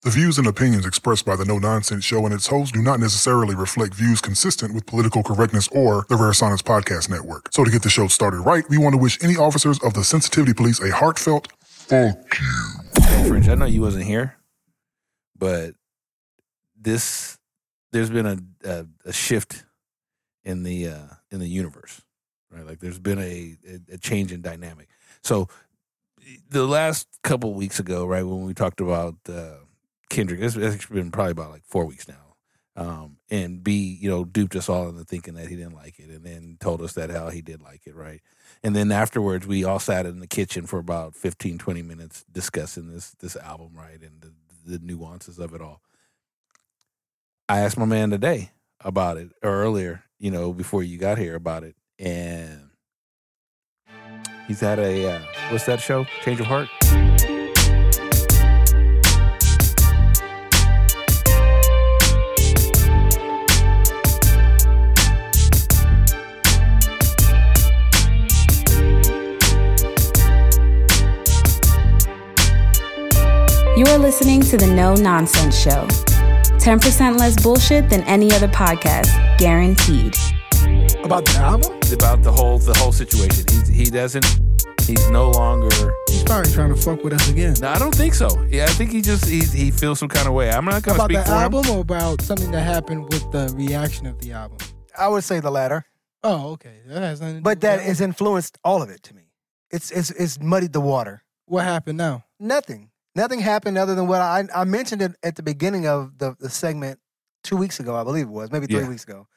The views and opinions expressed by the No Nonsense Show and its hosts do not necessarily reflect views consistent with political correctness or the Rare Science Podcast Network. So to get the show started right, we want to wish any officers of the Sensitivity Police a heartfelt fuck you. Hey, French, I know you wasn't here, but there's been a shift in the universe, right? Like there's been a change in dynamic. So the last couple of weeks ago, right, when we talked about Kendrick, it's been probably about like 4 weeks now, and B, duped us all into thinking that he didn't like it, and then told us that how he did like it, right? And then afterwards, we all sat in the kitchen for about 15, 20 minutes discussing this album, right, and the nuances of it all. I asked my man today about it, or earlier, before you got here about it, and he's had a, what's that show? Change of Heart? You are listening to the No Nonsense Show. 10% less bullshit than any other podcast, guaranteed. About the album? About the whole situation. He's no longer. He's probably trying to fuck with us again. No, I don't think so. Yeah, I think he feels some kind of way. I'm not going to speak for him. About the album or about something that happened with the reaction of the album? I would say the latter. Oh, okay. That has nothing to do But with that the has album. influenced all of it to me. It's muddied the water. What happened now? Nothing happened other than what I mentioned it at the beginning of the segment 2 weeks ago, I believe it was, maybe 3 weeks ago,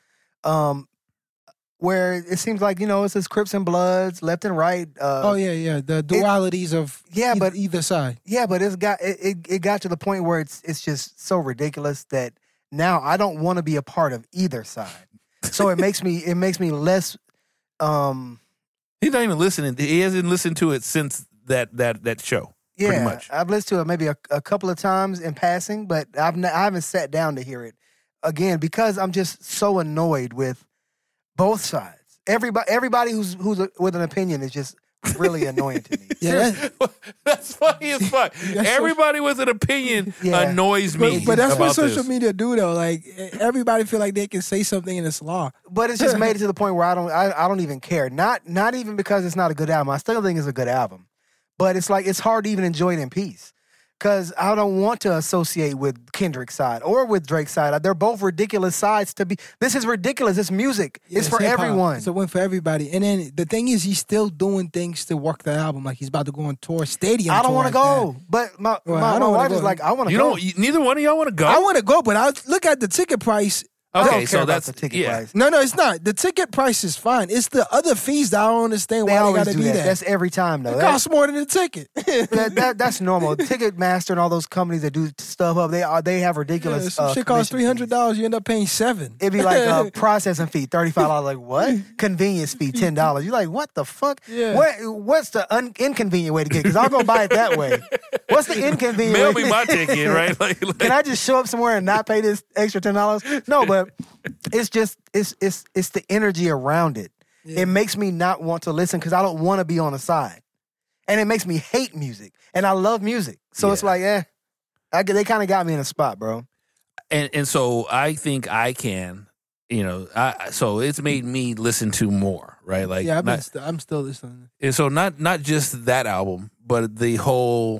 where it seems like, it's this Crips and Bloods, left and right. The dualities of either side. Yeah, but it got to the point where it's just so ridiculous that now I don't want to be a part of either side. So it makes me less. He's not even listening. He hasn't listened to it since that show. Yeah, pretty much. I've listened to it maybe a couple of times in passing, but I haven't sat down to hear it again because I'm just so annoyed with both sides. Everybody who's with an opinion is just really annoying to me. Yeah, that's funny as fuck. Everybody with an opinion annoys me. But that's what about social this. media do, though. Like everybody feel like they can say something and it's law. But it's just made it to the point where I don't even care. Not even because it's not a good album. I still think it's a good album. But it's like, it's hard to even enjoy it in peace. Because I don't want to associate with Kendrick's side or with Drake's side. They're both ridiculous sides to be. This is ridiculous. It's music. Yeah, it's for hip-hop. everyone. It's a win for everybody. And then the thing is, he's still doing things to work the album. Like he's about to go on tour, stadium I don't want to go. But my wife is like, I want to go. Neither one of y'all want to go? I want to go, but I look at the ticket price. I Okay, don't care so about that's the ticket yeah. price. No, it's not. The ticket price is fine. It's the other fees that I don't understand They why they always got to do be that. there. That's every time, though. It costs more than the ticket. That's normal. Ticketmaster and all those companies that do stuff up, they have ridiculous. Yeah, some shit costs commission fees. $300. You end up paying $7. It'd be like a processing fee, $35. Like, what? Convenience fee, $10. You're like, what the fuck? Yeah. What's the inconvenient way to get it? Because I'll go buy it that way. What's the inconvenient Mail way? me my ticket, right? Like, Can I just show up somewhere and not pay this extra $10? No, but it's just, it's the energy around it. Yeah. It makes me not want to listen because I don't want to be on the side. And it makes me hate music. And I love music. So it's like, they kind of got me in a spot, bro. And so I think I can, so it's made me listen to more, right? Like, Yeah, I'm still listening. and so not just that album, but the whole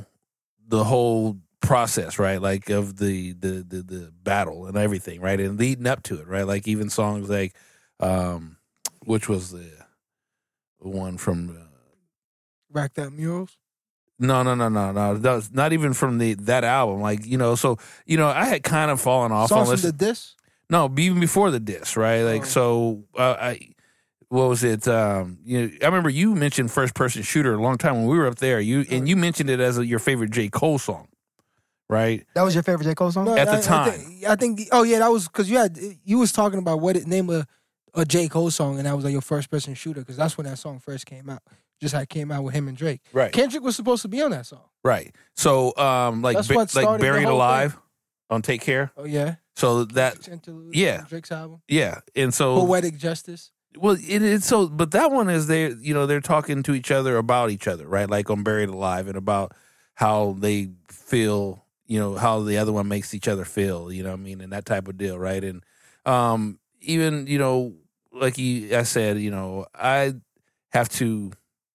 process, right? Like of the battle and everything, right? And leading up to it, right? Like even songs like, which was the one from Racked Out Murals? No. That was not even from that album. Like, so I had kind of fallen off Songs on from the diss? No, even before the diss, right? Like, what was it? I remember you mentioned First Person Shooter a long time when we were up there. You mentioned it as your favorite J. Cole song, right? That was your favorite J. Cole song? No, At the time. I think that was because you was talking about name of a J. Cole song, and that was like your First Person Shooter, because that's when that song first came out. Just how it came out with him and Drake. Right. Kendrick was supposed to be on that song. Right. So, That's what started the Buried whole Alive thing. on Take Care. Oh, yeah. So that, Interlude yeah. from Drake's album. yeah. And so, Poetic Justice. well, it's so, but that one is they're talking to each other about each other, right? Like on Buried Alive, and about how they feel, how the other one makes each other feel, you know what I mean, and that type of deal, right? And even, like I said, I have to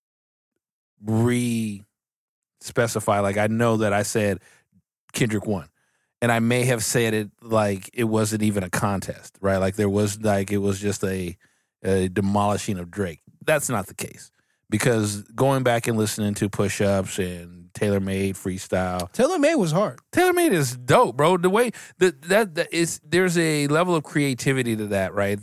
re-specify, like I know that I said Kendrick won. And I may have said it like it wasn't even a contest, right? Like it was just a demolishing of Drake. That's not the case. Because going back and listening to Push-Ups and Taylor Made freestyle. Taylor Made was hard. Taylor Made is dope, bro. The way that is, there's a level of creativity to that, right?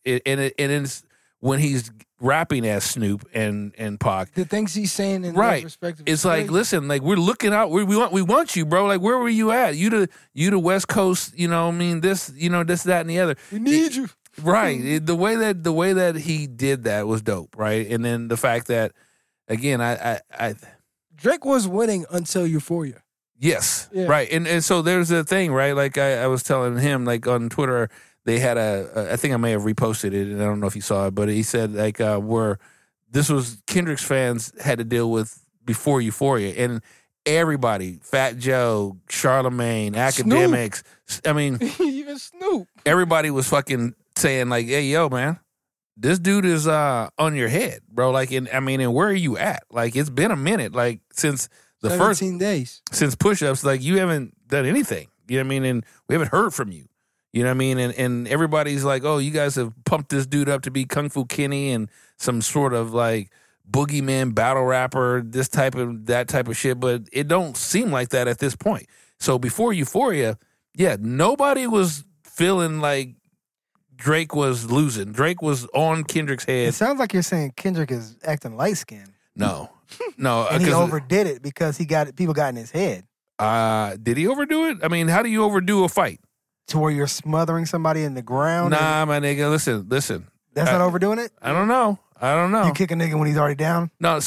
It's when he's rapping as Snoop and Pac. The things he's saying in right. their respective it's like, listen, like we're looking out. We want you, bro. Like where were you at? You the West Coast. This, this, that, and the other. We need you. Right. The way that he did that was dope, right? And then the fact that, again, I Drake was winning until Euphoria. Yes. Yeah. Right. And so there's a thing, right? Like I was telling him, like on Twitter, they had I think I may have reposted it, and I don't know if he saw it, but he said like where this was Kendrick's fans had to deal with before Euphoria, and everybody, Fat Joe, Charlemagne, academics, I mean, even Snoop, everybody was fucking saying like, "Hey, yo, man, this dude is on your head, bro." Like, and where are you at? Like, it's been a minute, like since the 17 days since Push-Ups, like you haven't done anything. You know what I mean? And we haven't heard from you. You know what I mean? And everybody's like, "Oh, you guys have pumped this dude up to be Kung Fu Kenny and some sort of like boogeyman battle rapper, that type of shit." But it don't seem like that at this point. So before Euphoria, yeah, nobody was feeling like Drake was losing. Drake was on Kendrick's head. It sounds like you're saying Kendrick is acting light skinned. No. And he overdid it because people got in his head. Did he overdo it? I mean, how do you overdo a fight? To where you're smothering somebody in the ground? Nah, my nigga, listen. That's not overdoing it? I don't know. You kick a nigga when he's already down? No,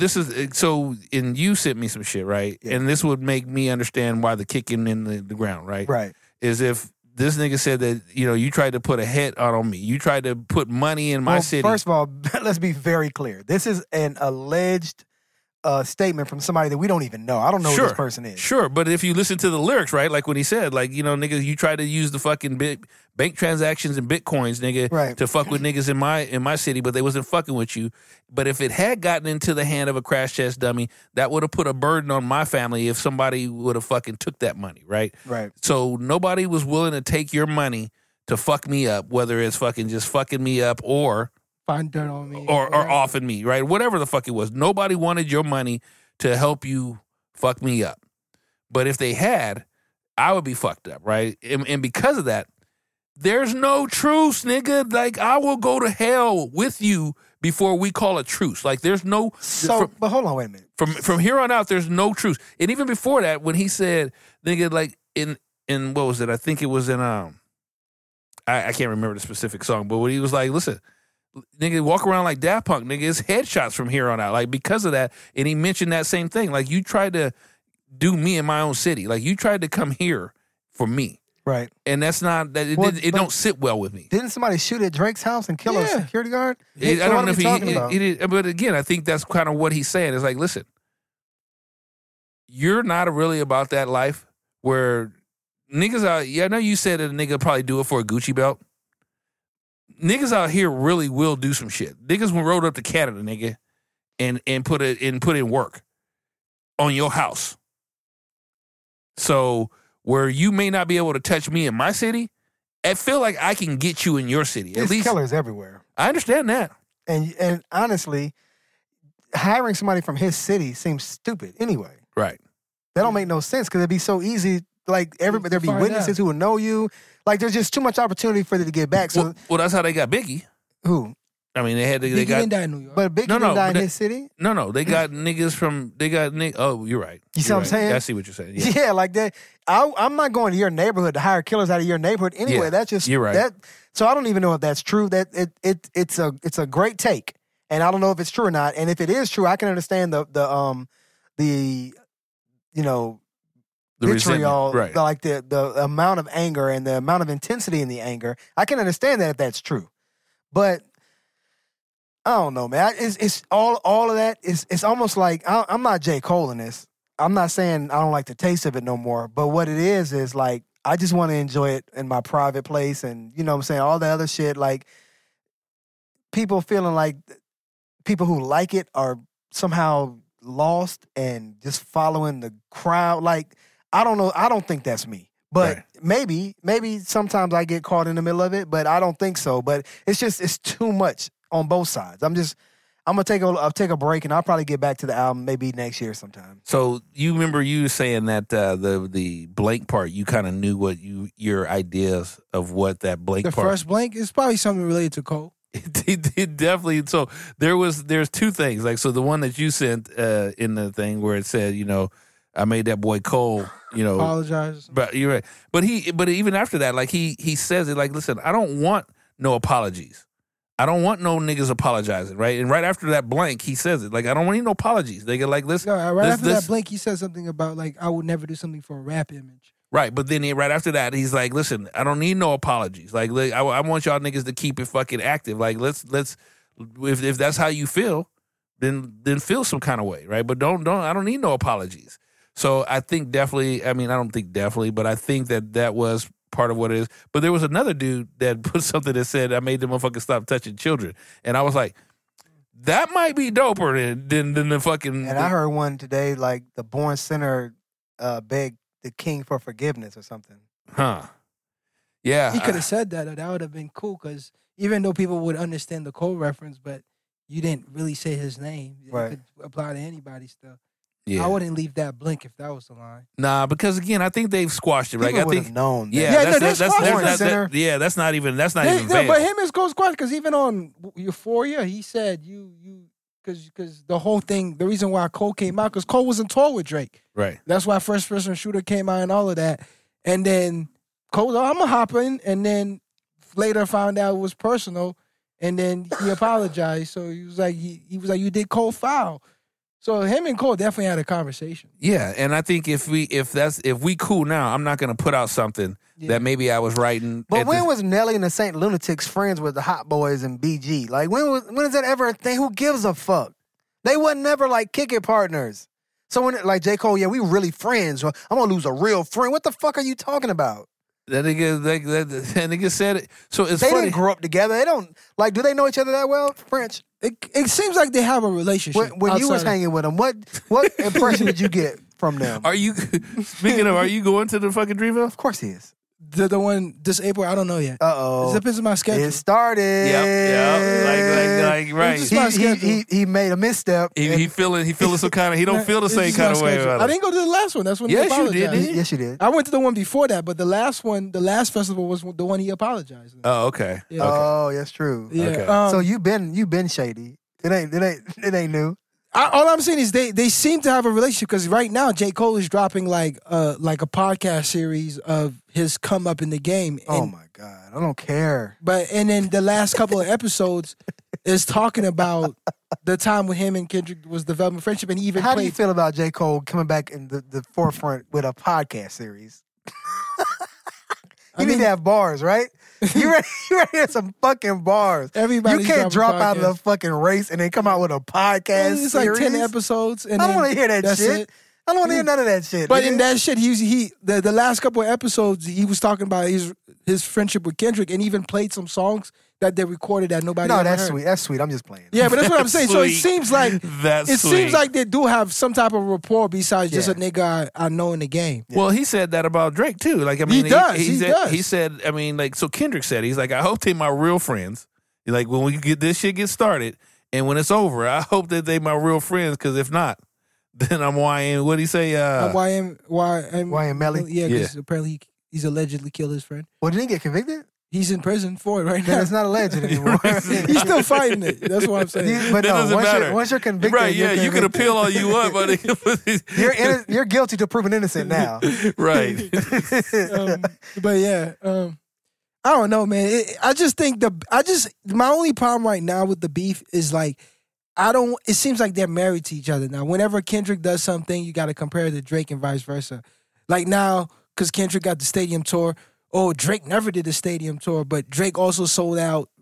and you sent me some shit, right? Yeah. And this would make me understand why the kicking in the ground, right? Right. Is if this nigga said that, you tried to put a hit on me. You tried to put money in my city. First of all, let's be very clear. This is an alleged statement from somebody that we don't even know. I don't know who this person is. Sure, but if you listen to the lyrics, right, like when he said, like, nigga, you tried to use the fucking bank transactions and bitcoins, nigga, right, to fuck with niggas in my city, but they wasn't fucking with you. But if it had gotten into the hand of a crash test dummy, that would have put a burden on my family if somebody would have fucking took that money, right? Right. So nobody was willing to take your money to fuck me up, whether it's fucking just fucking me up or find dirt on me or offing me, right? Whatever the fuck it was. Nobody wanted your money to help you fuck me up. But if they had, I would be fucked up, right? And because of that, there's no truce, nigga. Like, I will go to hell with you before we call a truce. Like, there's no... But hold on, wait a minute. From here on out, there's no truce. And even before that, when he said, nigga, like, in what was it? I think it was in, I can't remember the specific song, but when he was like, listen... Nigga, walk around like Daft Punk, nigga. It's headshots from here on out. Like, because of that, and he mentioned that same thing. Like, you tried to do me in my own city. Like, you tried to come here for me. Right. And that's not, that it don't sit well with me. Didn't somebody shoot at Drake's house and kill a security guard? I don't know if he did, but again, I think that's kind of what he's saying. It's like, listen, you're not really about that life where niggas out, I know you said that a nigga probably do it for a Gucci belt. Niggas out here really will do some shit. Niggas will roll up to Canada, nigga, and put in work on your house. So where you may not be able to touch me in my city, I feel like I can get you in your city. There's killers everywhere. I understand that. And honestly, hiring somebody from his city seems stupid anyway. Right. That don't make no sense because it'd be so easy. Like, everybody, there'd be witnesses who would know you. Like, there's just too much opportunity for them to get back. So, well, that's how they got Biggie. Who? I mean, they Biggie didn't die in New York. But Biggie didn't die in his city? No. They got niggas from, oh, you're right. You see what I'm saying? I see what you're saying. Yeah, like that. I'm not going to your neighborhood to hire killers out of your neighborhood anyway. That's just, you're right. So I don't even know if that's true. That it's a great take. And I don't know if it's true or not. And if it is true, I can understand the vitriol, right. Like the amount of anger and the amount of intensity in the anger. I can understand that if that's true, but I don't know, man. It's all of that. It's almost like I'm not J. Cole in this. I'm not saying I don't like the taste of it no more, but what it is like I just want to enjoy it in my private place, and you know what I'm saying, all the other shit, like people feeling like people who like it are somehow lost and just following the crowd. Like, I don't know. I don't think that's me. But maybe sometimes I get caught in the middle of it, but I don't think so. But it's too much on both sides. I'm gonna take a break, and I'll probably get back to the album maybe next year sometime. So you remember you saying that the blank part, you kind of knew what your ideas of what that blank The part. first blank is probably something related to Cole. It definitely. So there's two things. Like, so the one that you sent in the thing where it said, I made that boy Cole, Apologize. But you're right. But even after that, like he says it like, listen, I don't want no apologies. I don't want no niggas apologizing, right? And right after that blank, he says it like, I don't want no apologies. They get like, listen. No, right after that blank, he said something about like, I would never do something for a rap image. Right, but then right after that, he's like, listen, I don't need no apologies. Like, I want y'all niggas to keep it fucking active. Like, let's if that's how you feel, then feel some kind of way, right? But I don't need no apologies. So I think definitely, I don't think definitely, but I think that was part of what it is. But there was another dude that put something that said, I made the motherfucker stop touching children. And I was like, that might be doper than the fucking... And I heard one today, like the Born Sinner begged the king for forgiveness or something. Huh. Yeah. He could have said that. That would have been cool, because even though people would understand the Cole reference, but you didn't really say his name. Right. It could apply to anybody still. Yeah. I wouldn't leave that blank if that was the line. Nah, because again, I think they've squashed it. Right? People I would think have known. That. Yeah, that's not even vague. But him is Cole squash, because even on Euphoria, he said because the whole thing, the reason why Cole came out, because Cole was in tour with Drake. Right. That's why First Person Shooter came out and all of that. And then Cole was, I'm going to hop in, and then later found out it was personal, and then he apologized. So he was like, you did Cole foul. So him and Cole definitely had a conversation. Yeah, and I think if we cool now, I'm not gonna put out something that maybe I was writing. But when was Nelly and the Saint Lunatics friends with the Hot Boys and BG? Like when is that ever a thing? Who gives a fuck? They wasn't never like kick it partners. So when like J. Cole, yeah, we really friends. I'm gonna lose a real friend. What the fuck are you talking about? That nigga said it. So it's they funny. didn't grow up together. They don't like. Do they know each other that well? French. It seems like they have a relationship. When you was hanging with them, what impression did you get from them? Are you are you going to the fucking Dreamville? Of course he is. The one this April, I don't know yet. Uh-oh. It depends on my schedule. It started. Yep. Like right. He made a misstep. He feeling some kind of, he don't feel the same kind of way about it. I didn't go to the last one. That's when he Yes, you apologized. did, didn't you? Yes, you did. I went to the one before that, but the last festival was the one he apologized. Oh, okay. Yeah. Oh, that's true. Yeah. Okay. So you've been shady. It ain't new. All I'm saying is they seem to have a relationship, because right now J. Cole is dropping like a podcast series of his come up in the game. And, Oh my God, I don't care. and then the last couple of episodes is talking about the time when him and Kendrick was developing friendship, and he even How do played. you feel about J. Cole coming back in the forefront with a podcast series? You need to have bars, right? You ready to have some fucking bars. Everybody's You can't drop dropping out of the podcasts. fucking race and then come out with a podcast It's series. like 10 episodes. And I don't then want to hear that that's shit. it. I don't want to hear none of that shit. But nigga. in that shit, the last couple of episodes, he was talking about his friendship with Kendrick, and even played some songs that they recorded that nobody No, ever that's heard. sweet. That's sweet. I'm just playing. Yeah, but that's what I'm saying. So it Sweet. seems like That's sweet. seems like they do have some type of rapport besides just Yeah. a nigga I know in the game. Well, he said that about Drake too. Like, I mean, He does. He said, I mean, like, so Kendrick said, he's like, I hope they my real friends. He's like, when we get this shit get started, and when it's over, I hope that they my real friends. Because if not, then I'm YN. What would he say? YM Melly? Yeah, because apparently he's allegedly killed his friend. Well, didn't he get convicted? He's in prison for it right Then now. it's not alleged anymore. He's still fighting it. That's what I'm saying. But That no, doesn't matter. once you're convicted, Right, yeah, you're you can convicted. appeal all you want, but You're guilty to proven innocent now. right. But yeah, I don't know, man. I just think my only problem right now with the beef is like, it seems like they're married to each other now. Whenever Kendrick does something, you got to compare it to Drake and vice versa. Like now, because Kendrick got the stadium tour. Oh, Drake never did the stadium tour, but Drake also sold out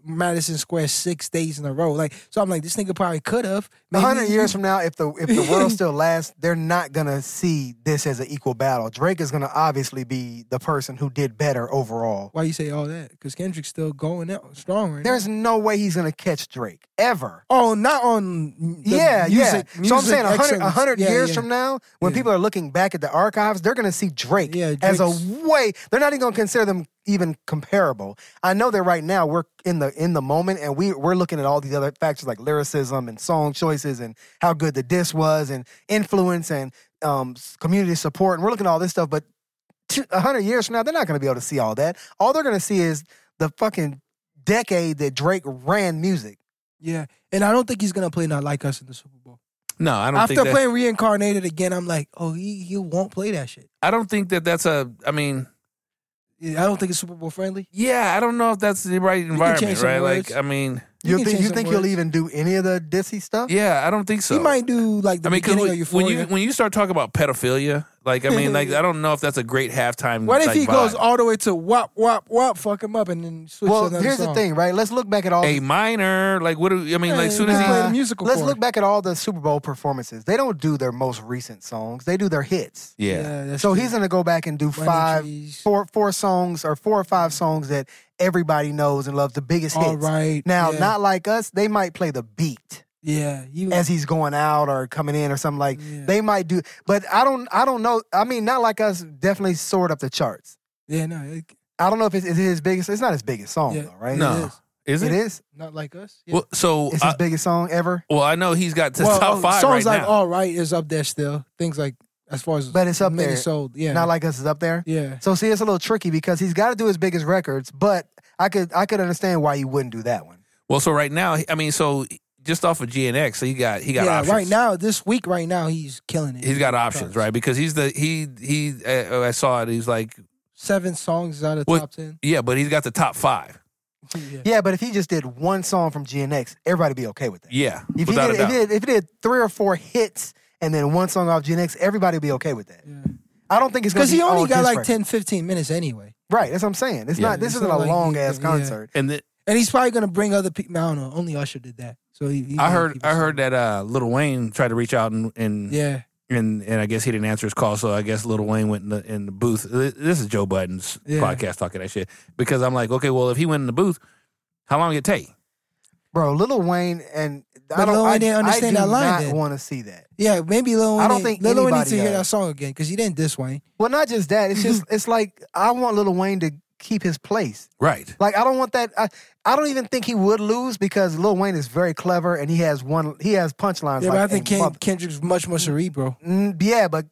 Madison Square 6 days in a row. Like, so I'm like, this nigga probably could have. 100 years from now, if the world still lasts, they're not gonna see this as an equal battle. Drake is gonna obviously be the person who did better overall. Why you say all that? Because Kendrick's still going out strong right There's no way he's gonna catch Drake ever. now. Oh, not on the Yeah. music. So I'm saying 100 Yeah, years yeah. from now, when Yeah. people are looking back at the archives, they're gonna see Drake Yeah, as a Drake's- way. They're not even gonna consider them even comparable. I know that right now we're in the moment, and we're looking at all these other factors like lyricism and song choices and how good the diss was and influence and community support, and we're looking at all this stuff. But 100 years from now, they're not going to be able to see all that. All they're going to see is the fucking decade that Drake ran music. Yeah, and I don't think he's gonna play Not Like Us in the Super Bowl. No, I don't After think that. playing Reincarnated again, I'm like, oh, he won't play that shit. I don't think that that's a. I mean, Yeah, I don't think it's Super Bowl friendly. yeah, I don't know if that's the right change environment, some right? words. Like, I mean, You can You change some think he'll words. even do any of the dissy stuff? yeah, I don't think so. He might do like the I mean, because beginning of when Euphoria. you start talking about pedophilia, like, I mean, like, I don't know if that's a great halftime. What if like, he vibe. goes all the way to wop, wop, wop, fuck him up, and then switch Well, to another here's song? the thing, right? Let's look back at all. A minor? Like, what do I mean? Like, as soon as he he. play the musical Let's for look it. back at all the Super Bowl performances. They don't do their most recent songs. They do their hits. Yeah. that's So true. he's gonna go back and do Running Trees. four songs or 4 or 5 songs that everybody knows and loves, the biggest hits. All right. Now, yeah. Not Like Us, they might play the beat Yeah. as he's going out or coming in or something like. Yeah. They might do, but I don't know. I mean, Not Like Us definitely soared up the charts. Yeah, no. I don't know if it's his biggest. It's not his biggest song Yeah. though, right? No. It is. Is it? It is. Not Like Us. Yeah. Well, so It's his biggest song ever. well, I know he's got the Well, top 5 songs right like now. All Right is up there still. Things like, as far as But it's up minutes there. sold. Yeah. Not Like Us is up there. Yeah. So see, it's a little tricky because he's got to do his biggest records, but I could understand why you wouldn't do that one. Well, so right now, I mean, so just off of GNX, so he got Yeah, options. right now, this week, right now, he's killing it. He's got options, right? Because he's the he. I saw it. He's like, 7 songs out of What- top 10. yeah, but he's got the top 5. Yeah. Yeah, but if he just did one song from GNX, everybody be okay with that. Yeah, If he without a doubt. if he did 3 or 4 hits and then one song off GNX, everybody be okay with that. Yeah. I don't think it's Because because he only got like 10, 15 minutes anyway. Right, that's what I'm saying. It's Yeah. not. This It's isn't not a like long he- ass yeah. concert. And the, And he's probably going to bring other people. I don't know. Only Usher did that. So he I might heard keep I it heard that Lil Wayne tried to reach out and Yeah. and I guess he didn't answer his call, so I guess Lil Wayne went in the booth. This is Joe Budden's Yeah. podcast talking that shit because I'm like, okay, well, if he went in the booth, how long did it take? Bro, Lil Wayne and But Lil Wayne didn't understand I that do line not then. want to see that. Yeah, maybe Lil Wayne. I don't think Lil Wayne needs anybody to hear does. that song again because he didn't diss Wayne. Well, not just that. It's just it's like I want Lil Wayne to keep his place. Right. Like I don't want that. I don't even think he would lose because Lil Wayne is very clever and he has punchlines. Yeah, like, but I think a mother- Kendrick's much more cerebral. Yeah, but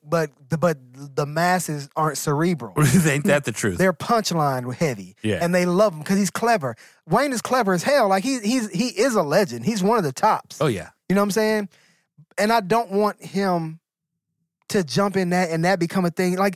the masses aren't cerebral. Ain't that the truth? They're punchline heavy, Yeah. and they love him because he's clever. Wayne is clever as hell. Like he is a legend. He's one of the tops. Oh yeah. You know what I'm saying? And I don't want him to jump in that and that become a thing. Like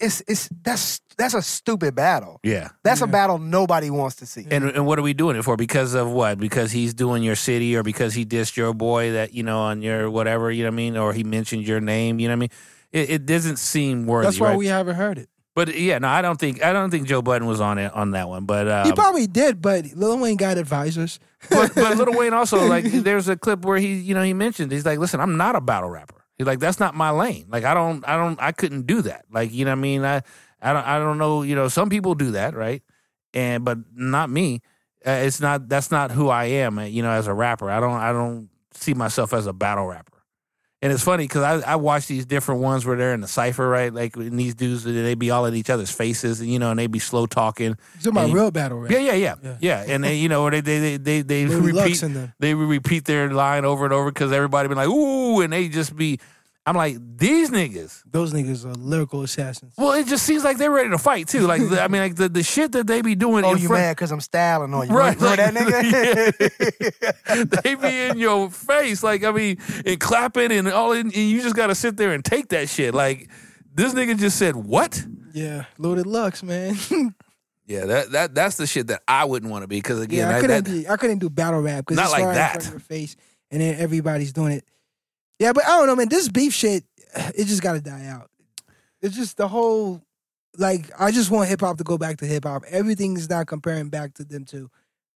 that's a stupid battle. Yeah. That's a Yeah. battle nobody wants to see. And what are we doing it for? Because of what? Because he's doing your city or because he dissed your boy that, on your whatever, you know what I mean? Or he mentioned your name, you know what I mean? It doesn't seem worthy, That's why right? we haven't heard it. But yeah, no, I don't think Joe Budden was on that one. But He probably did, but Lil Wayne got advisors. but Lil Wayne also, like, there's a clip where he mentioned, he's like, listen, I'm not a battle rapper. He's like, that's not my lane. Like, I couldn't do that. Like, you know what I mean? I don't know, some people do that, right? But not me. That's not who I am, as a rapper. I don't see myself as a battle rapper. And it's funny because I watch these different ones where they're in the cypher, right? Like, and these dudes, they be all in each other's faces, and they be slow talking. He's talking about And- real battle rap. Yeah. And they, or they Louis Lux repeat in them. they repeat their line over and over because everybody be like, ooh, and they just be. I'm like, these niggas. Those niggas are lyrical assassins. Well, it just seems like they're ready to fight too. Like, I mean, like the shit that they be doing. Oh, in you front, mad because I'm styling on you? Right, Remember that nigga? they be in your face, like, I mean, and clapping and all, and you just got to sit there and take that shit. Like, this nigga just said what? Yeah, Loaded Lux, man. Yeah, that's the shit that I wouldn't want to be because again, I couldn't do battle rap because Not it's like right that. in front of your face, and then everybody's doing it. Yeah, but I don't know, man. This beef shit, it just got to die out. It's just the whole, like, I just want hip hop to go back to hip hop. Everything is not comparing back to them two.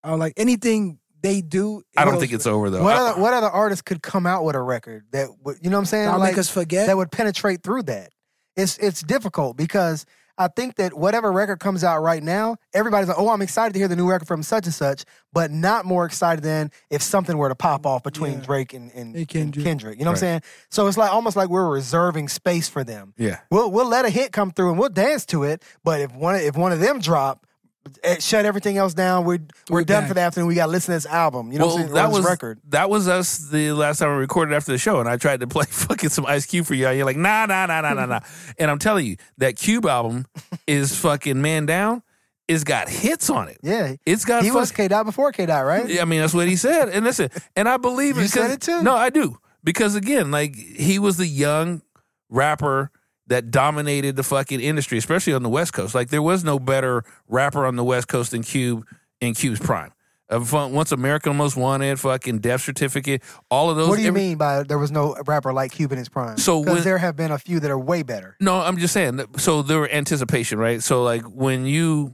I don't like anything they do. I don't think it's over though. What other artists could come out with a record that would, you know what I'm saying? That'll Like, make us forget. that would penetrate through that. It's difficult because I think that whatever record comes out right now, everybody's like, oh, I'm excited to hear the new record from such and such, but not more excited than if something were to pop off between Drake and Kendrick. You know what I'm saying? So it's like almost like we're reserving space for them. Yeah. We'll let a hit come through and we'll dance to it, but if one of them drop, shut everything else down. We're done back. for the afternoon. We got to listen to this album. You know what I'm saying? that Or this was record. That was us the last time we recorded after the show, and I tried to play fucking some Ice Cube for you. You're like, nah. And I'm telling you, that Cube album is fucking Man Down. It's got hits on it. Yeah. It's got. He was K-Dot before K-Dot, right? Yeah, I mean, that's what he said. And listen, and I believe You it. said it too? No, I do. Because again, like, he was the young rapper that dominated the fucking industry, especially on the West Coast. Like, there was no better rapper on the West Coast than Cube in Cube's prime. Once American Most Wanted, fucking Death Certificate, all of those. What do you mean by there was no rapper like Cube in his prime? So because there have been a few that are way better. No, I'm just saying. So there were anticipation, right? So like when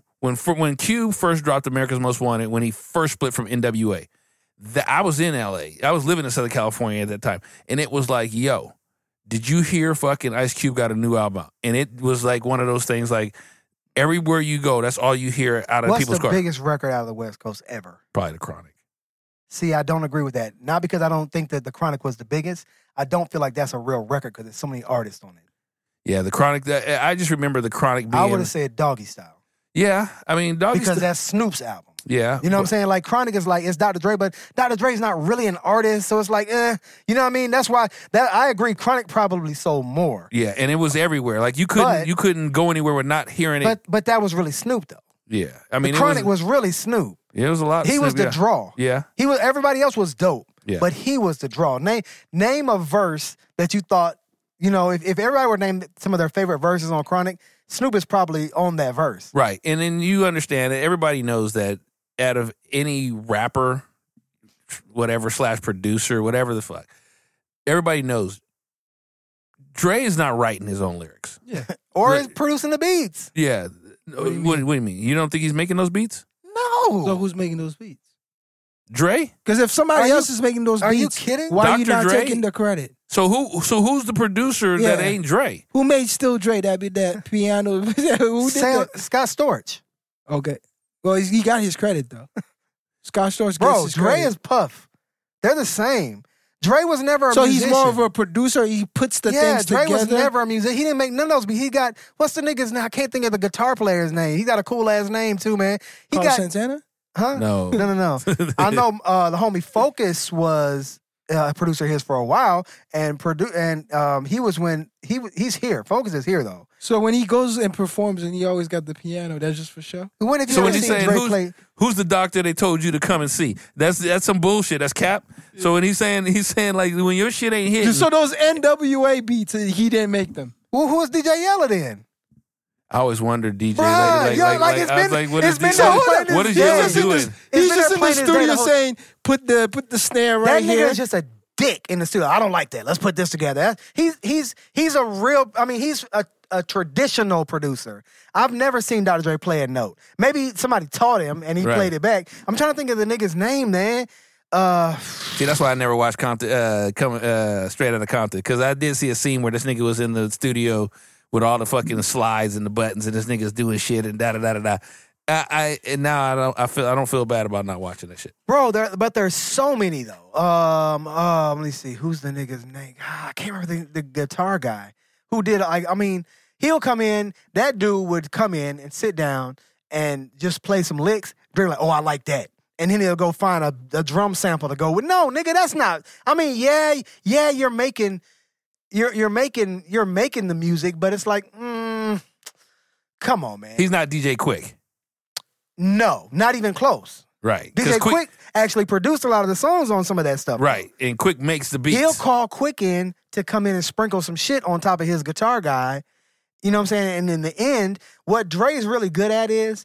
Cube first dropped America's Most Wanted, when he first split from NWA, I was in LA. I was living in Southern California at that time, and it was like, yo, did you hear fucking Ice Cube got a new album? And it was like one of those things like everywhere you go, that's all you hear out of people's What's the cars. biggest record out of the West Coast ever? Probably The Chronic. See, I don't agree with that. Not because I don't think that The Chronic was the biggest. I don't feel like that's a real record because there's so many artists on it. Yeah, The Chronic. I just remember The Chronic being. I would have said Doggy Style. Yeah, I mean, Doggy Because Style. that's Snoop's album. Yeah. You know what I'm saying? Like, Chronic is like, it's Dr. Dre, but Dr. Dre's not really an artist, so it's like, you know what I mean? That's why, I agree, Chronic probably sold more. Yeah, and it was everywhere. Like, you couldn't go anywhere with not hearing it. But that was really Snoop, though. Yeah. I mean, The Chronic was really Snoop. Yeah, it was a lot. He was Snoop, the draw. Yeah. Everybody else was dope. Yeah. But he was the draw. Name a verse that you thought, you know, if everybody were to name some of their favorite verses on Chronic, Snoop is probably on that verse. Right. And then you understand that everybody knows that out of any rapper, whatever, / producer, whatever the fuck, everybody knows Dre is not writing his own lyrics. Yeah. Or is producing the beats. Yeah. What do you mean? You don't think he's making those beats? No. So who's making those beats? Dre? Because if somebody Are else you- is making those are you beats, kidding? why are you Dr. not Dre? taking the credit? So who's the producer that Yeah. ain't Dre? Who made Still Dre? That'd be that piano. Who did that? Scott Storch. Okay. Well, he got his credit though. Scott Storch gets Bro, his Dre credit. is Puff. They're the same. Dre was never a So musician. he's more of a producer. He puts the things Dre together. was never a musician. He didn't make none of those beats. He got, what's the nigga's name? I can't think of the guitar player's name. He got a cool ass name too, man. He Carlos got, Santana? huh? No. No. I know the homie Focus was a producer of his for a while, and he was when he's here. Focus is here though. So when he goes and performs and he always got the piano, that's just for show? When have you So ever when he's seen saying Dre play? who's the doctor they told you to come and see? That's some bullshit. That's cap. So when he's saying like when your shit ain't hitting. So those NWA beats, he didn't make them. Well, who was DJ Yella then? I always wondered, DJ. Bruh, it's I was been- like, what it's is been DJ? there playing What this is day. Yella He's just in doing? this- It's He's been just there in the playing this day studio the whole- saying, put the snare right That here. nigga is just a dick in the studio. I don't like that. Let's put this together. He's a real. I mean, he's a traditional producer. I've never seen Dr. Dre play a note. Maybe somebody taught him and he Right. played it back. I'm trying to think of the nigga's name, man. See, that's why I never watched Compton, Straight Outta Compton, because I did see a scene where this nigga was in the studio with all the fucking slides and the buttons, and this nigga's doing shit and da da da da da. And now I don't feel bad about not watching that shit. Bro, but there's so many though. Let me see. Who's the nigga's name? I can't remember the guitar guy who did. I mean, he'll come in. That dude would come in and sit down and just play some licks. Dre like, oh, I like that. And then he'll go find a drum sample to go with. No, nigga, that's not. I mean, yeah, you're making the music, but it's like, come on, man. He's not DJ Quick, No, not even close. right? 'Cause DJ Quick actually produced a lot of the songs on some of that stuff. right? And Quick makes the beats. He'll call Quick in to come in and sprinkle some shit on top of his guitar guy. You know what I'm saying? And in the end, what Dre's really good at is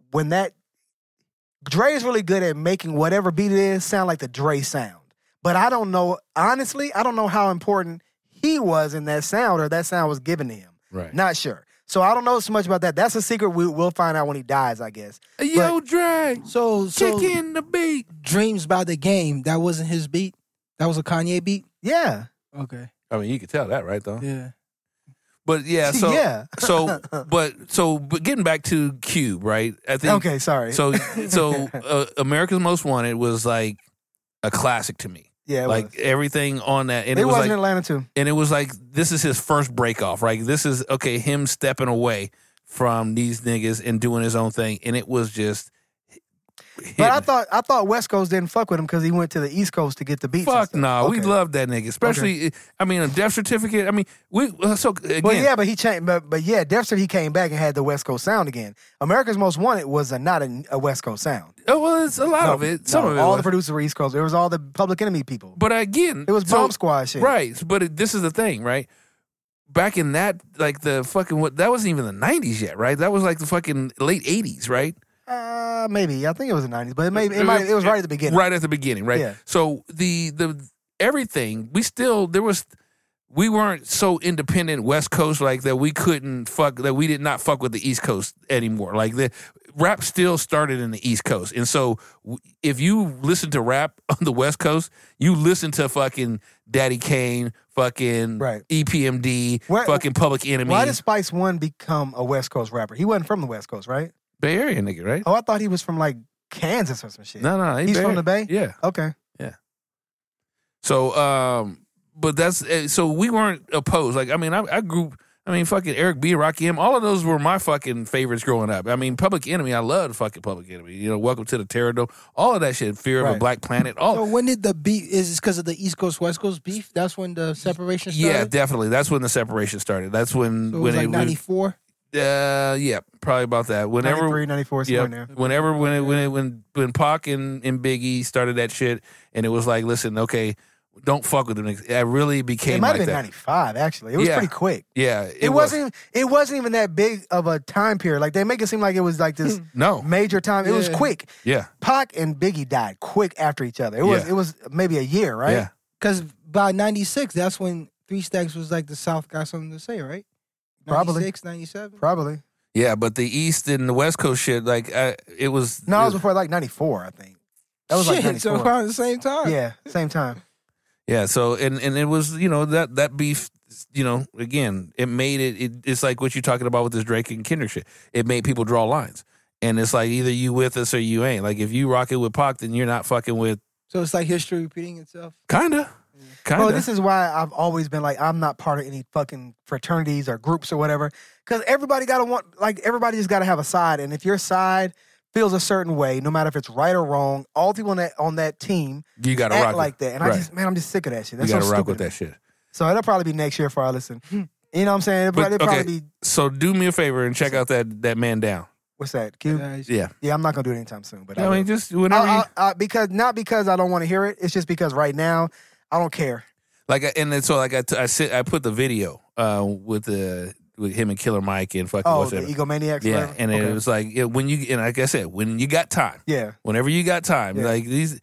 Dre's really good at making whatever beat it is sound like the Dre sound. But I don't know, honestly, I don't know how important he was in that sound or that sound was given to him. Right. Not sure. So I don't know so much about that. That's a secret we'll find out when he dies, I guess. Yo, Dre, So kick in the beat. Dreams by the Game, that wasn't his beat? That was a Kanye beat? Yeah. Okay. I mean, you could tell that, right, though? Yeah. But yeah, so Yeah. but getting back to Cube, right? I think Okay, sorry. So America's Most Wanted was like a classic to me. yeah, it Like was. everything on that, and It it was was like, in Atlanta too. and it was like this is his first break off, right? This is him stepping away from these niggas and doing his own thing, and it was just. But hitting. I thought West Coast didn't fuck with him because he went to the East Coast to get the beats. and Fuck stuff. no, we Okay. love that nigga. Especially, I mean, a death certificate. I mean, we so again. But yeah, but he changed. But yeah, Dexter, he came back and had the West Coast sound again. America's Most Wanted was not a West Coast sound. Oh, well, it's a lot of it. Some of it all was. the producers were East Coast. It was all the Public Enemy people. But again, It was Bomb Squad shit. right? But this is the thing, right? Back in that, like the fucking that wasn't even the 90s yet, right? That was like the fucking late 80s, right? Maybe I think it was the 90s, but it was right at the beginning. Right at the beginning, right? Yeah. So the everything we weren't so independent West Coast like that we did not fuck with the East Coast anymore. Like the rap still started in the East Coast, and so if you listen to rap on the West Coast, you listen to fucking Daddy Kane, fucking Right. EPMD, fucking Public Enemy. Why did Spice One become a West Coast rapper? He wasn't from the West Coast, right? Bay Area nigga, right? Oh, I thought he was from like Kansas or some shit. No, He's from the Bay? Yeah. Okay. So, but that's so we weren't opposed. Like, I mean, I grew. I mean, fucking Eric B, Rakim, all of those were my fucking favorites growing up. I mean, Public Enemy, I loved fucking Public Enemy. You know, Welcome to the Terror Dome, all of that shit. Fear of a Right. Black Planet. So All when did the beef, is it because of the East Coast, West Coast beef? That's when the separation started? yeah, definitely. That's when the separation started. That's when So it was like 94? yeah, probably about that. Whenever 93, 94, somewhere in yeah, there. whenever when Pac and Biggie started that shit, and it was like, listen, okay, don't fuck with them. It really became It might like have been that. 95, actually. It was Yeah. pretty quick. Yeah, It wasn't even that big of a time period. Like they make it seem like it was like this No, major time. It was Yeah. quick. yeah, Pac and Biggie died quick after each other. Yeah. It was maybe a year, right? yeah. Because by 96, that's when Three Stacks was like the South got something to say, right? Probably. 96, 97? Probably. Yeah, but the East and the West Coast shit, like, it was. No, it was before like 94, I think. That was like Shit, 94. so around the same time. Yeah, same time. Yeah, so, and it was, you know, that beef, you know, again, it made it's like what you're talking about with this Drake and Kendrick shit. It made people draw lines. And it's like either you with us or you ain't. Like, if you rock it with Pac, then you're not fucking with. So it's like history repeating itself. Kinda. Well, this is why I've always been like, I'm not part of any fucking fraternities or groups or whatever. Because everybody everybody just got to have a side. And if your side feels a certain way, no matter if it's right or wrong, all people on that team You got to act rock like that. And Right. I'm just sick of that shit. You That's got to so rock stupid with to me. that shit. So it'll probably be next year before I listen. You know what I'm saying? But, It'll probably okay. be, So do me a favor and check out that Man Down. what's that? Cube? Yeah. Yeah, I'm not going to do it anytime soon. But I mean, just whenever you. not because I don't want to hear it. It's just because right now, I don't care. Like, and then so, like, I put the video with him and Killer Mike and fucking Oh, what's the it? Egomaniacs? Yeah, whatever? and Okay. it was like when you, and like I said, when you got time. Yeah. Whenever you got time, Yeah. like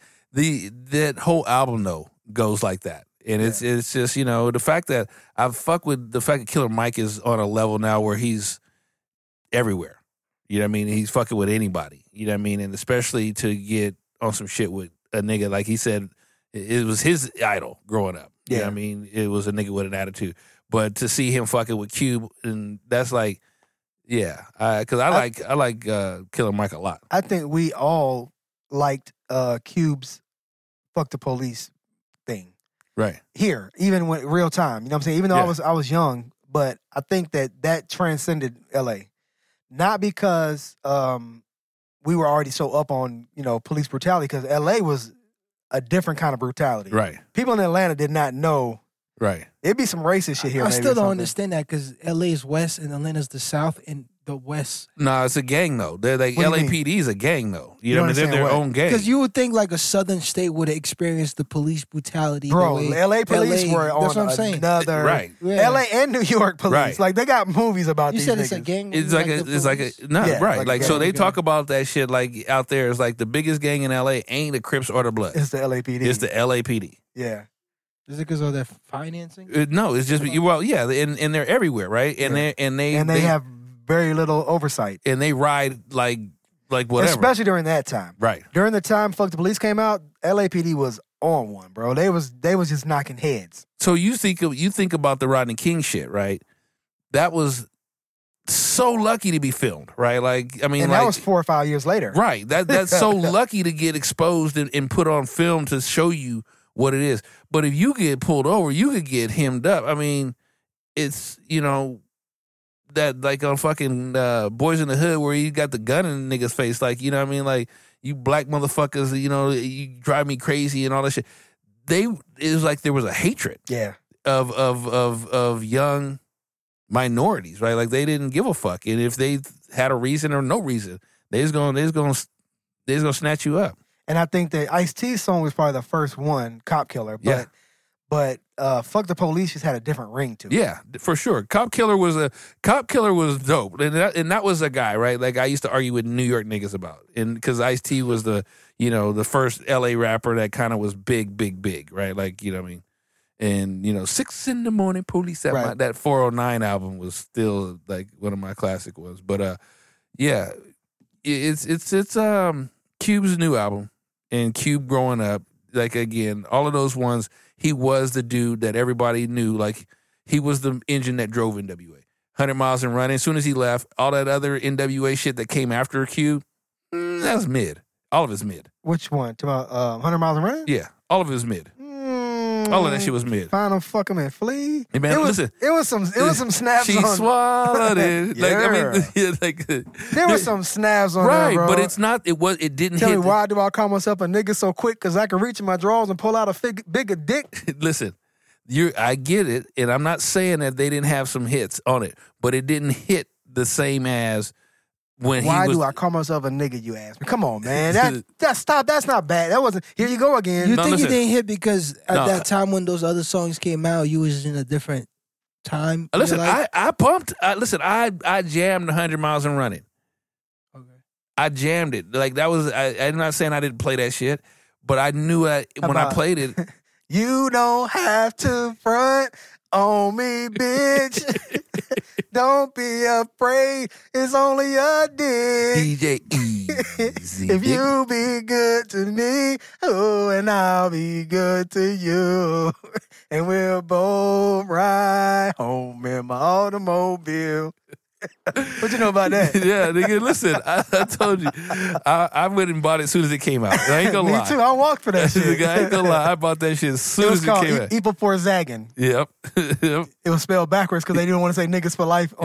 that whole album though goes like that, and it's just, you know, the fact that I fuck with the fact that Killer Mike is on a level now where he's everywhere. You know what I mean? He's fucking with anybody. You know what I mean? And especially to get on some shit with a nigga, like he said, it was his idol growing up. You know what I mean? It was a nigga with an attitude. But to see him fucking with Cube, and that's like, yeah, because I like Killer Mike a lot. I think we all liked Cube's "fuck the police" thing Right. here, even when real time. You know what I'm saying? Even though Yeah. I was young, but I think that transcended L.A. Not because we were already so up on, you know, police brutality, because L.A. was a different kind of brutality. Right. People in Atlanta did not know. Right. It'd be some racist shit here. I maybe, still or don't something. understand that because LA is west and Atlanta's the south and the west. No, it's a gang though. They're like What do you mean? LAPD is a gang though. You You know don't what I mean? They're their understand what? own gang. Because you would think like a southern state would have experienced the police brutality. Bro, the way L.A. police LA were on That's what I'm saying. another. Right. Yeah. L.A. and New York police. Right. Like, they got movies about You these said niggas. it's a gang. It's movie, like the it's like a police? no, Yeah, right. like Like a so gang, they okay. talk about that shit like out there. It's like the biggest gang in LA ain't the Crips or the Bloods. It's the LAPD. It's the LAPD. Yeah. Is it because of their financing? No, it's just and they're everywhere, right? And they have very little oversight, and they ride like whatever, especially during that time. Right. During the time Fuck the Police came out, LAPD was on one, bro. They was just knocking heads. So you think about the Rodney King shit, right? That was so lucky to be filmed, right? Like, I mean, and that was 4 or 5 years later, right? That's so lucky to get exposed and put on film to show you what it is. But if you get pulled over, you could get hemmed up. I mean, it's, that like on fucking Boys in the Hood where you got the gun in the nigga's face, like, you know what I mean? Like, you black motherfuckers, you drive me crazy and all that shit. It was like there was a hatred of young minorities, right? Like, they didn't give a fuck. And if they had a reason or no reason, they was gonna snatch you up. And I think that Ice-T's song was probably the first one, Cop Killer. But Fuck the Police just had a different ring to it. Yeah, for sure. Cop Killer was dope. And that was a guy, right? Like, I used to argue with New York niggas about. And because Ice-T was the first LA rapper that kind of was big, right? Like, you know what I mean? And, 6 a.m, police at Right. that 409 album was still like one of my classic ones. But yeah, it's Cube's new album and Cube growing up. Like, again, all of those ones, he was the dude that everybody knew. Like, he was the engine that drove NWA. 100 Miles and Running. As soon as he left, all that other NWA shit that came after Cube, that was mid. All of it's mid. Which one? To 100 Miles and Running? Yeah, all of it was mid. All of that shit was mid. Find him, fuck him, and flee. Hey, man, listen. It was some snaps. She on. swallowed it. Like, I mean, yeah, like, there was some snaps on right, there, bro. but it's not. It didn't. Tell hit me why do I call myself a nigga so quick? Because I can reach in my drawers and pull out a bigger dick. Listen, I get it, and I'm not saying that they didn't have some hits on it, but it didn't hit the same as when why he was. do I call myself a nigga? You ask me. Come on, man. Stop. That's not bad. That wasn't. Here you go again. You No, think listen. you didn't hit because at that time when those other songs came out, you was in a different time? Listen, I pumped. I jammed 100 Miles and Running. Okay. I jammed it. Like, that was. I'm not saying I didn't play that shit, but I knew when I played it. You don't have to front on me, bitch. Don't be afraid. It's only a dick. DJ Easy. If you be good to me, oh, and I'll be good to you. And we'll both ride home in my automobile. What you know about that? Yeah, nigga, listen, I told you. I went and bought it as soon as it came out. I ain't gonna lie. Me too. I walked for that shit. Nigga, I ain't gonna lie. I bought that shit as soon as it came out. E before Zagging. Yep. Yep. It was spelled backwards because they didn't want to say niggas for life.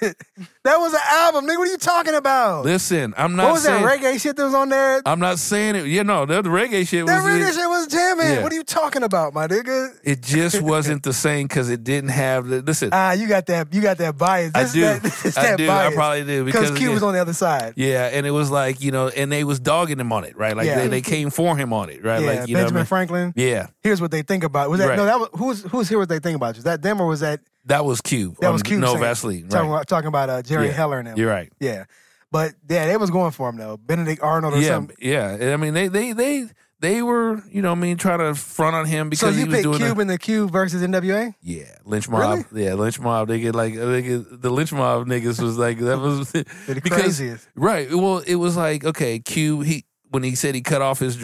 That was an album, nigga. What are you talking about? Listen, I'm not What was saying. that reggae shit that was on there? I'm not saying it. You know, the reggae shit was. That reggae shit was jamming. Yeah. What are you talking about, my nigga? It just wasn't the same because it didn't have the. Listen, You got that bias. I This do. That I do. bias. I probably do Because Q was on the other side. Yeah, and it was like, and they was dogging him on it, right? Like, Yeah. they came for him on it, right? Yeah, Like, you know what I Benjamin mean? Franklin. Yeah, Here's what they think about. Was that Right. no? That was who's here? What they think about? Was that them or was that that was Cube. that was Q? No saying- Vaseline. Right. Talking about Jerry Yeah. Heller and them. You're right. Yeah, but yeah, they was going for him though. Benedict Arnold or Yeah, something. yeah. And I mean, they were, trying to front on him So because you he was picked doing Cube in the Cube versus NWA? yeah, Lynch Mob. Really? Yeah, Lynch Mob. They get like the Lynch Mob niggas was like that was They're the because craziest. right. Well, it was like, okay, Cube. When he said he cut off his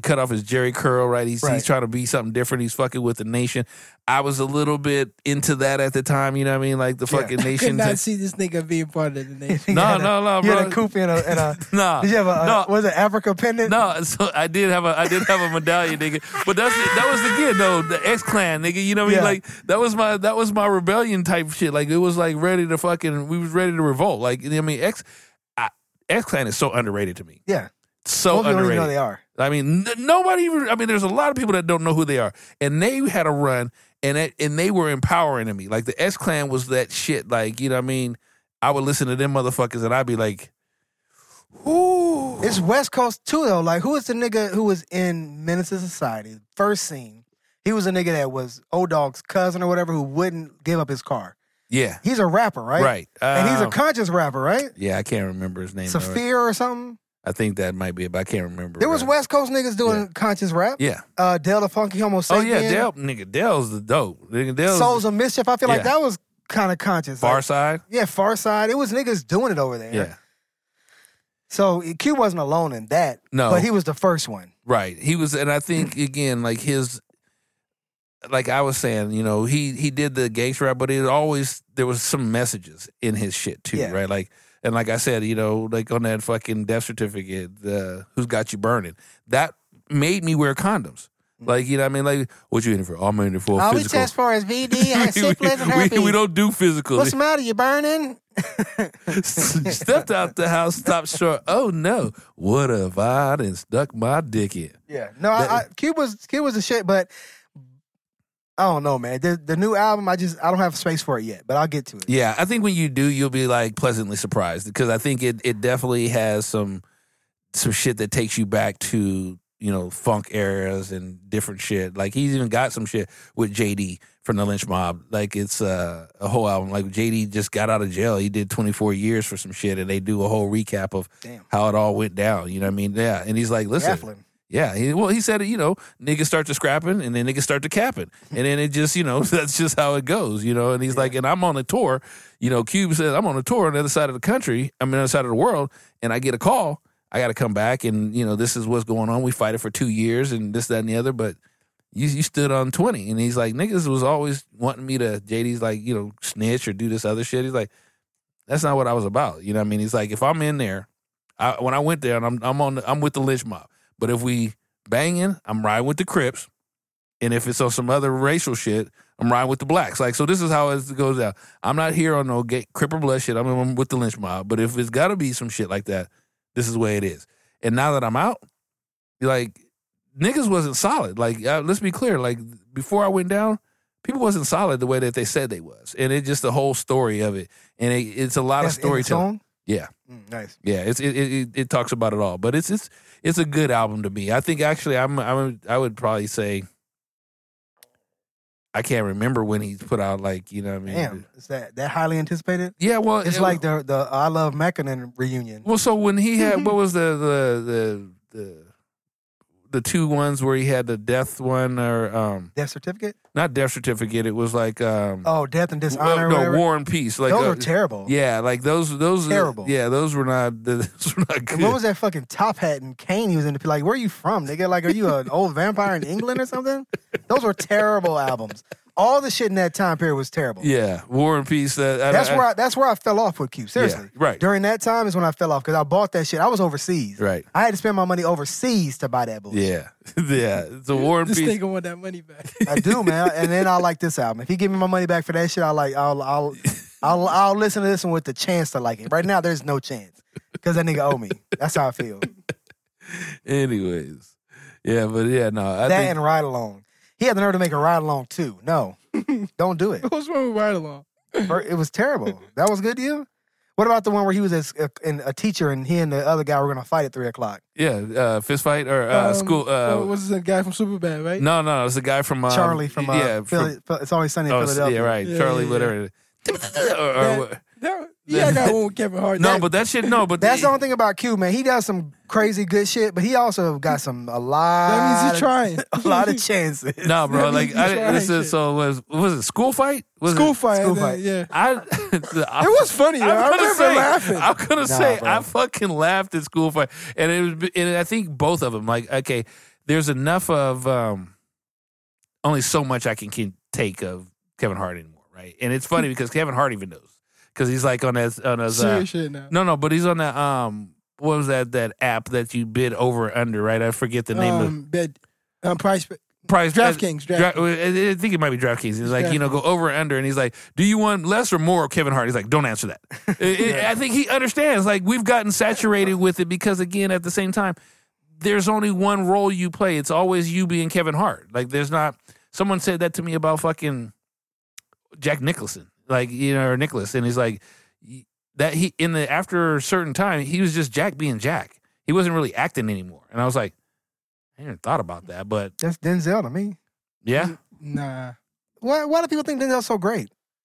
Jerry curl, right? He's trying to be something different. He's fucking with the nation. I was a little bit into that at the time. You know what I mean? Like the fucking I could nation. not see this nigga being part of the nation. No, You bro. had a coupe and a Nah. Did you have a No. was it Africa pendant? No, so I did have a medallion, nigga. But that was again though the X-Clan, nigga. You know what I mean? Yeah. Like that was my rebellion type shit. Like it was like we was ready to revolt. Like, I mean, X-Clan is so underrated to me. Yeah. So Most people don't even underrated. know they are. I mean, nobody even. I mean, there's a lot of people that don't know who they are, and they had a run, and they were empowering to me. Like the X-Clan was that shit. Like, you know what I mean? I would listen to them motherfuckers, and I'd be like, "Ooh." It's West Coast too, though. Like, who is the nigga who was in Menace to Society? First scene. He was a nigga that was O-Dog's cousin or whatever who wouldn't give up his car. Yeah, He's a rapper, right? right. And he's a conscious rapper, right? Yeah, I can't remember his name. Saphir or something? I think that might be it, but I can't remember. There was West Coast niggas doing conscious rap. Yeah. Dale the Funky Homo Oh Sapien. Dale's the dope. Dale's Souls of Mischief. I feel like Yeah. that was kind of conscious. Far Like, Side. yeah, Far Side. It was niggas doing it over there. Yeah. So Q wasn't alone in that. No. But he was the first one. Right. He was, and I think again, like I was saying, you know, he did the gangster rap, but there was some messages in his shit too, Yeah. right? Like, and like I said, you know, like on that fucking death certificate, Who's Got You Burning, that made me wear condoms. Like, you know what I mean? Like, what you in it for? I'm in it for We physical. test for his VD and syphilis and herpes. we don't do physical. What's the matter? You burning? Stepped out the house, stopped short. Oh no, what have I and stuck my dick in? Yeah. No, Q was the shit, but I don't know, man. The new album, I don't have space for it yet, but I'll get to it. Yeah, I think when you do, you'll be like pleasantly surprised because I think it definitely has some shit that takes you back to, you know, funk eras and different shit. Like he's even got some shit with JD from the Lynch Mob. Like it's a whole album. Like JD just got out of jail. He did 24 years for some shit, and they do a whole recap of how it all went down. You know what I mean? Yeah, and he's like, listen. Gafflin. Yeah, he said, you know, niggas start to scrapping and then niggas start to capping. And then it just, you know, that's just how it goes, you know. And he's like, and I'm on a tour. You know, Cube says, I'm on a tour on the other side of the country. I'm on the other side of the world. And I get a call. I got to come back. And, you know, this is what's going on. We fight it for 2 years and this, that, and the other. But you stood on 20. And he's like, niggas was always wanting me to, JD's like, you know, snitch or do this other shit. He's like, that's not what I was about. You know what I mean? He's like, if I'm in there, when I went there and I'm with the Lynch Mob. But if we banging, I'm riding with the Crips. And if it's on some other racial shit, I'm riding with the blacks. Like, so this is how it goes down. I'm not here on no Crip or blood shit. I'm with the Lynch Mob. But if it's got to be some shit like that, this is the way it is. And now that I'm out, like, niggas wasn't solid. Like, let's be clear. Like, before I went down, people wasn't solid the way that they said they was. And it's just the whole story of it. And it's a lot of storytelling. Yeah. Nice. Yeah, it talks about it all, but it's a good album to me. I think actually I would probably say I can't remember when he's put out, like, you know what I mean. Damn, is that highly anticipated? Yeah, well, it's like the I Love Meccanin reunion. Well, so when he had what was the two ones where he had the death one or Death Certificate? Not Death Certificate. It was like Death and Dishonor. No, War and Peace. Like those were terrible. Yeah, like those terrible. Yeah, those were not good. And what was that fucking Top Hat and Kane he was in? Like, where are you from, nigga? Like, are you an old vampire in England or something? Those were terrible albums. All the shit in that time period was terrible. Yeah, War and Peace. That's where I fell off with Q. Seriously, yeah, right. During that time is when I fell off because I bought that shit. I was overseas. Right. I had to spend my money overseas to buy that bullshit. Yeah, yeah. So War and This Peace. nigga want that money back. I do, man. And then I like this album. If he give me my money back for that shit, I'll listen to this one with the chance to like it. Right now, there's no chance because that nigga owe me. That's how I feel. Anyways, yeah, but yeah, no. I that think, and Ride Along. He had the nerve to make a Ride Along too. No, don't do it. What's wrong with Ride Along? It was terrible. That was good to you? What about the one where he was a teacher and he and the other guy were going to fight at 3:00? Yeah, fist fight or school. Was the guy from Superbad, right? No, it's the guy from Charlie from Philly. It's Always Sunny in Philadelphia. Yeah, right. Yeah, Charlie, yeah. whatever. I got one with Kevin Hart. But that shit, but That's the only thing about Q, man. He does some crazy good shit, but he also got a lot. That means he's trying. A lot of chances. No, bro. That Like, means he's trying shit. so was it School Fight? School fight. School and then- Fight. Yeah. It was funny, yo. I remember laughing. I'm gonna say bro. I fucking laughed at School Fight, and I think both of them. Like, okay, there's enough of only so much I can take of Kevin Hart anymore, right? And it's funny because Kevin Hart even knows because he's like on his Serious shit now. no, but he's on that what was that app that you bid over or under, right? I forget the name of Price. DraftKings. I think it might be DraftKings. He's like, go over and under, and he's like, do you want less or more of Kevin Hart? He's like, don't answer that. I think he understands. Like, we've gotten saturated with it because, again, at the same time, there's only one role you play. It's always you being Kevin Hart. Like, there's not. Someone said that to me about fucking Jack Nicholson, like, or Nicholas, and he's like that after a certain time he was just Jack being Jack. He wasn't really acting anymore, and I was like, I hadn't thought about that, but That's Denzel to me. yeah. Nah. Why do people think Denzel's so great?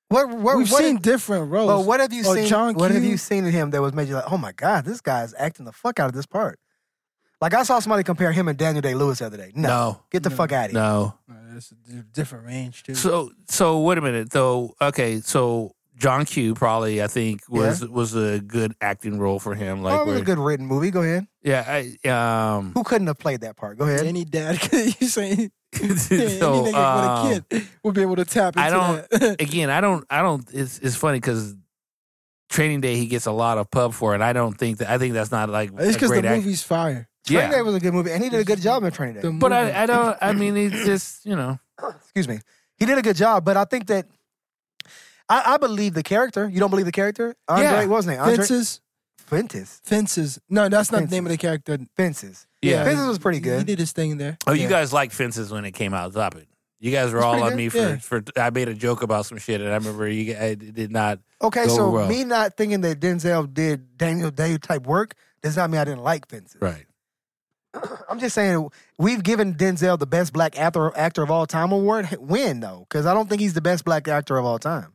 We've seen different roles. But what have you seen? John What have Q. you seen in him that was made you like, oh my God, this guy's acting the fuck out of this part? Like I saw somebody compare him and Daniel Day-Lewis the other day. No. Get the fuck out of here. No. It's a different range too. So wait a minute though. Okay, so John Q probably I think was a good acting role for him. Like it was a good written movie. Go ahead. Yeah, Who couldn't have played that part? Go ahead. Any dad, you saying so any nigga with a kid will be able to tap into that. Again, I don't. It's funny because Training Day he gets a lot of pub for it. I think that's not like It's because the great movie's fire. Training Day was a good movie, and he did a good job in Training Day. But I don't. I mean, it's just Excuse me. He did a good job, but I think that I believe the character. You don't believe the character? Andre, what was his name? Fences. No, that's not the name of the character. Fences. Yeah. Fences was pretty He good. did his thing there. Oh, you guys liked Fences when it came out. Stop it. You guys were It's all pretty on good. me for. I made a joke about some shit, and I remember I did not. Okay, go so well. me not thinking that Denzel did Daniel Day type work does not mean I didn't like Fences. Right. I'm just saying we've given Denzel the best black actor of all time award. When though? Because I don't think he's the best black actor of all time.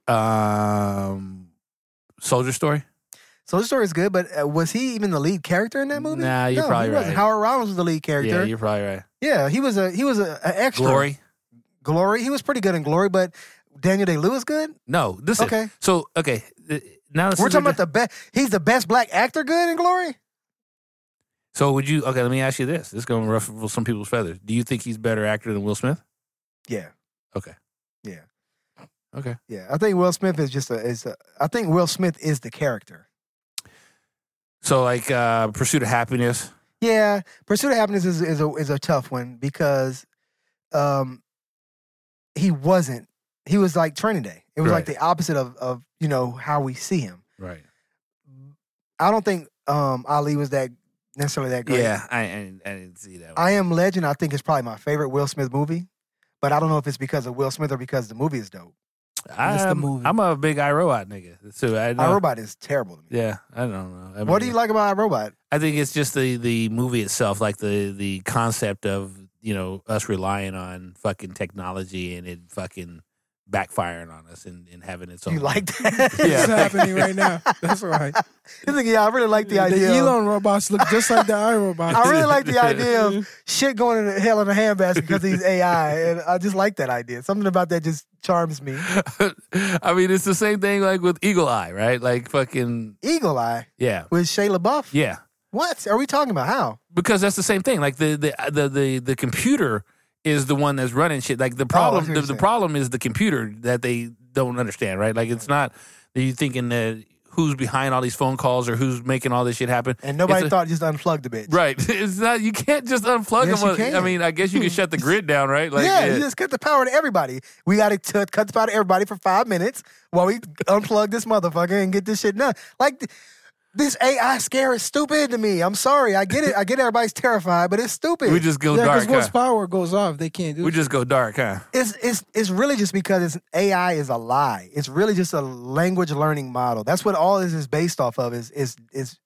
Soldier Story. So the story is good, but was he even the lead character in that movie? Nah, you're no, probably he wasn't. right. Howard Rollins was the lead character. Yeah, you're probably right. Yeah, he was a extra. Glory. He was pretty good in Glory, but Daniel Day-Lewis good? No, listen. Okay. So now We're talking about the best. He's the best black actor good in Glory? So would you? Okay, let me ask you this. This is going to ruffle some people's feathers. Do you think he's a better actor than Will Smith? Yeah. Okay. Yeah. Okay. Yeah. I think Will Smith is I think Will Smith is the character. So like Pursuit of Happiness. Yeah. Pursuit of Happiness is a tough one because he wasn't. He was like Training Day. It was like the opposite of how we see him. Right. I don't think Ali was that necessarily that great. Yeah, I didn't see that one. I Am Legend, I think, is probably my favorite Will Smith movie. But I don't know if it's because of Will Smith or because the movie is dope. I'm a big iRobot nigga. So iRobot is terrible to me. Yeah, I don't know. I mean, What do you like about iRobot? I think it's just the movie itself, like the concept of us relying on fucking technology and it fucking backfiring on us and having its own. You like that? It's happening right now. That's right. You're thinking, I really like the idea. The of- Elon robots look just like the iRobots. I really like the idea of shit going to hell in a handbasket because he's AI, and I just like that idea. Something about that just charms me. I mean, it's the same thing like with Eagle Eye, right? Like fucking Eagle Eye yeah, with Shia LaBeouf. yeah. What are we talking about? How? Because that's the same thing. Like the computer is the one that's running shit. Like the problem, I see what you're the saying. problem is the computer that they don't understand, right? Like it's not that you thinking that who's behind all these phone calls or who's making all this shit happen. And nobody It's thought just unplug the bitch. right. It's not. You can't just unplug Yes, them. you can. I mean, I guess you can shut the grid down, right? Like Yeah, you just cut the power to everybody. We got to cut the power to everybody for 5 minutes while we unplug this motherfucker and get this shit done. Like, this AI scare is stupid to me. I'm sorry. I get it. I get everybody's terrified, but it's stupid. we just go Yeah, dark. because once Huh? power goes off, they can't do We it. just go dark, huh? It's really just because AI is a lie. It's really just a language learning model. That's what all this is based off of is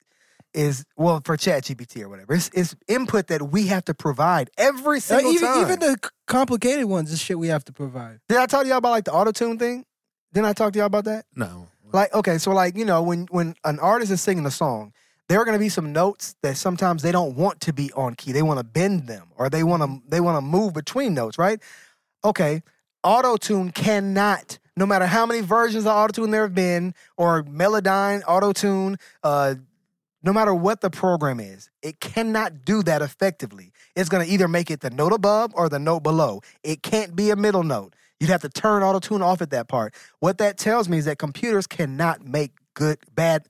well, for ChatGPT or whatever. It's input that we have to provide every single time. Even the complicated ones is shit we have to provide. Did I talk to y'all about like the auto-tune thing? Didn't I talk to y'all about that? No. Like, okay, so like, when an artist is singing a song, there are going to be some notes that sometimes they don't want to be on key. They want to bend them or they want to move between notes, right? Okay, auto-tune cannot, no matter how many versions of auto-tune there have been or Melodyne, auto-tune, no matter what the program is, it cannot do that effectively. It's going to either make it the note above or the note below. It can't be a middle note. You'd have to turn auto-tune off at that part. What that tells me is that computers cannot make good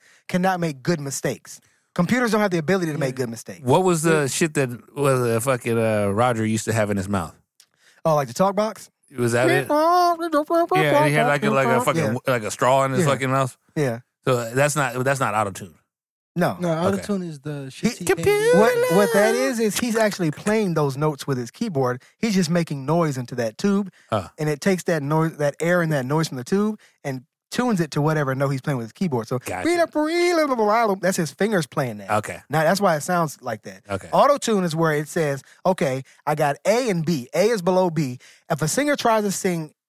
mistakes. Computers don't have the ability to make good mistakes. What was the shit that was fucking Roger used to have in his mouth? Oh, like the talk box? Was that it? Yeah, he had like a fucking like a straw in his Yeah. fucking mouth. Yeah. So that's not auto tune. No. No, autotune is the shit. he Computer. can't do. What that is he's actually playing those notes with his keyboard. He's just making noise into that tube, and it takes that noise, that air and that noise from the tube, and tunes it to whatever note he's playing with his keyboard. So Gotcha. that's his fingers playing that. Okay. Now that's why it sounds like that. Okay. Auto-tune is where it says, okay, I got A and B. A is below B. If a singer tries to sing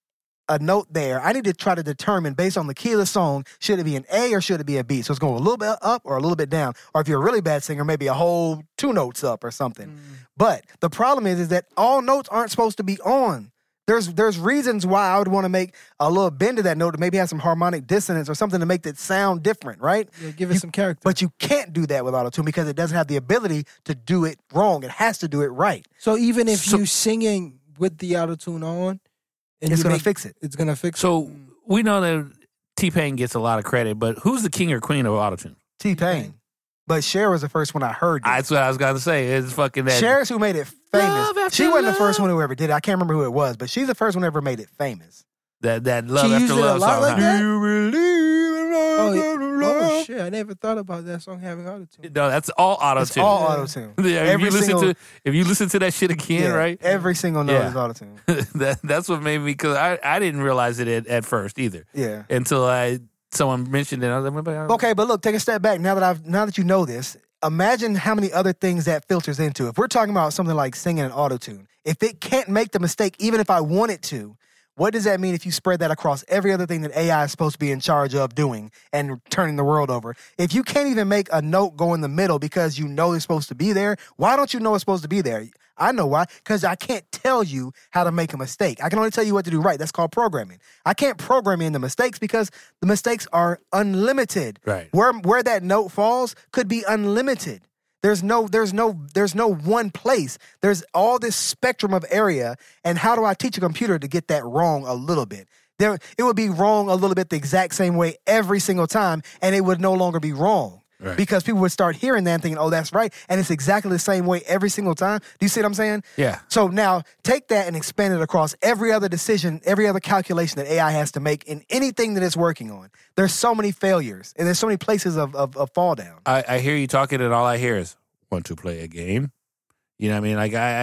a note there, I need to try to determine based on the key of the song, should it be an A or should it be a B? So it's going a little bit up or a little bit down. Or if you're a really bad singer, maybe a whole 2 notes up or something. But the problem is that all notes aren't supposed to be on. There's reasons why I would want to make a little bend to that note to maybe have some harmonic dissonance or something to make it sound different, right? Yeah, give it some character. But you can't do that with auto-tune because it doesn't have the ability to do it wrong. It has to do it right. So even if you singing with the auto-tune on, and It's going to fix it. It's going to fix it. So we know that T-Pain gets a lot of credit, but who's the king or queen of autotune? T-Pain. But Cher was the first one I heard. That's what I was going to say. It's fucking that. Cher's who made it Love famous. after She wasn't the love. first one who ever did it. I can't remember who it was, but she's the first one who ever made it famous. That love She after used it a love lot song. like huh? that? Do you believe in love Oh, after oh love? shit! I never thought about that song having auto-tune. No, that's all auto It's tune. all auto-tune. Yeah, if you listen to that shit again, Yeah, right? Every single note Yeah. is auto-tune. That's what made me, because I didn't realize it at first either Yeah. until someone mentioned it. I was like, Okay, but look, take a step back. Now that you know this, imagine how many other things that filters into. If we're talking about something like singing an auto-tune, if it can't make the mistake, even if I want it to, what does that mean if you spread that across every other thing that AI is supposed to be in charge of doing and turning the world over? If you can't even make a note go in the middle because you know it's supposed to be there, why don't you know it's supposed to be there? I know why. Because I can't tell you how to make a mistake. I can only tell you what to do right. That's called programming. I can't program in the mistakes because the mistakes are unlimited. Right. Where that note falls could be unlimited. There's no one place. There's all this spectrum of area. And how do I teach a computer to get that wrong a little bit? It would be wrong a little bit the exact same way every single time, and it would no longer be wrong. Right. Because people would start hearing that and thinking, oh, that's right. And it's exactly the same way every single time. Do you see what I'm saying? Yeah. So now take that and expand it across every other decision, every other calculation that AI has to make in anything that it's working on. There's so many failures and there's so many places of fall down. I hear you talking, and all I hear is, want to play a game? You know what I mean?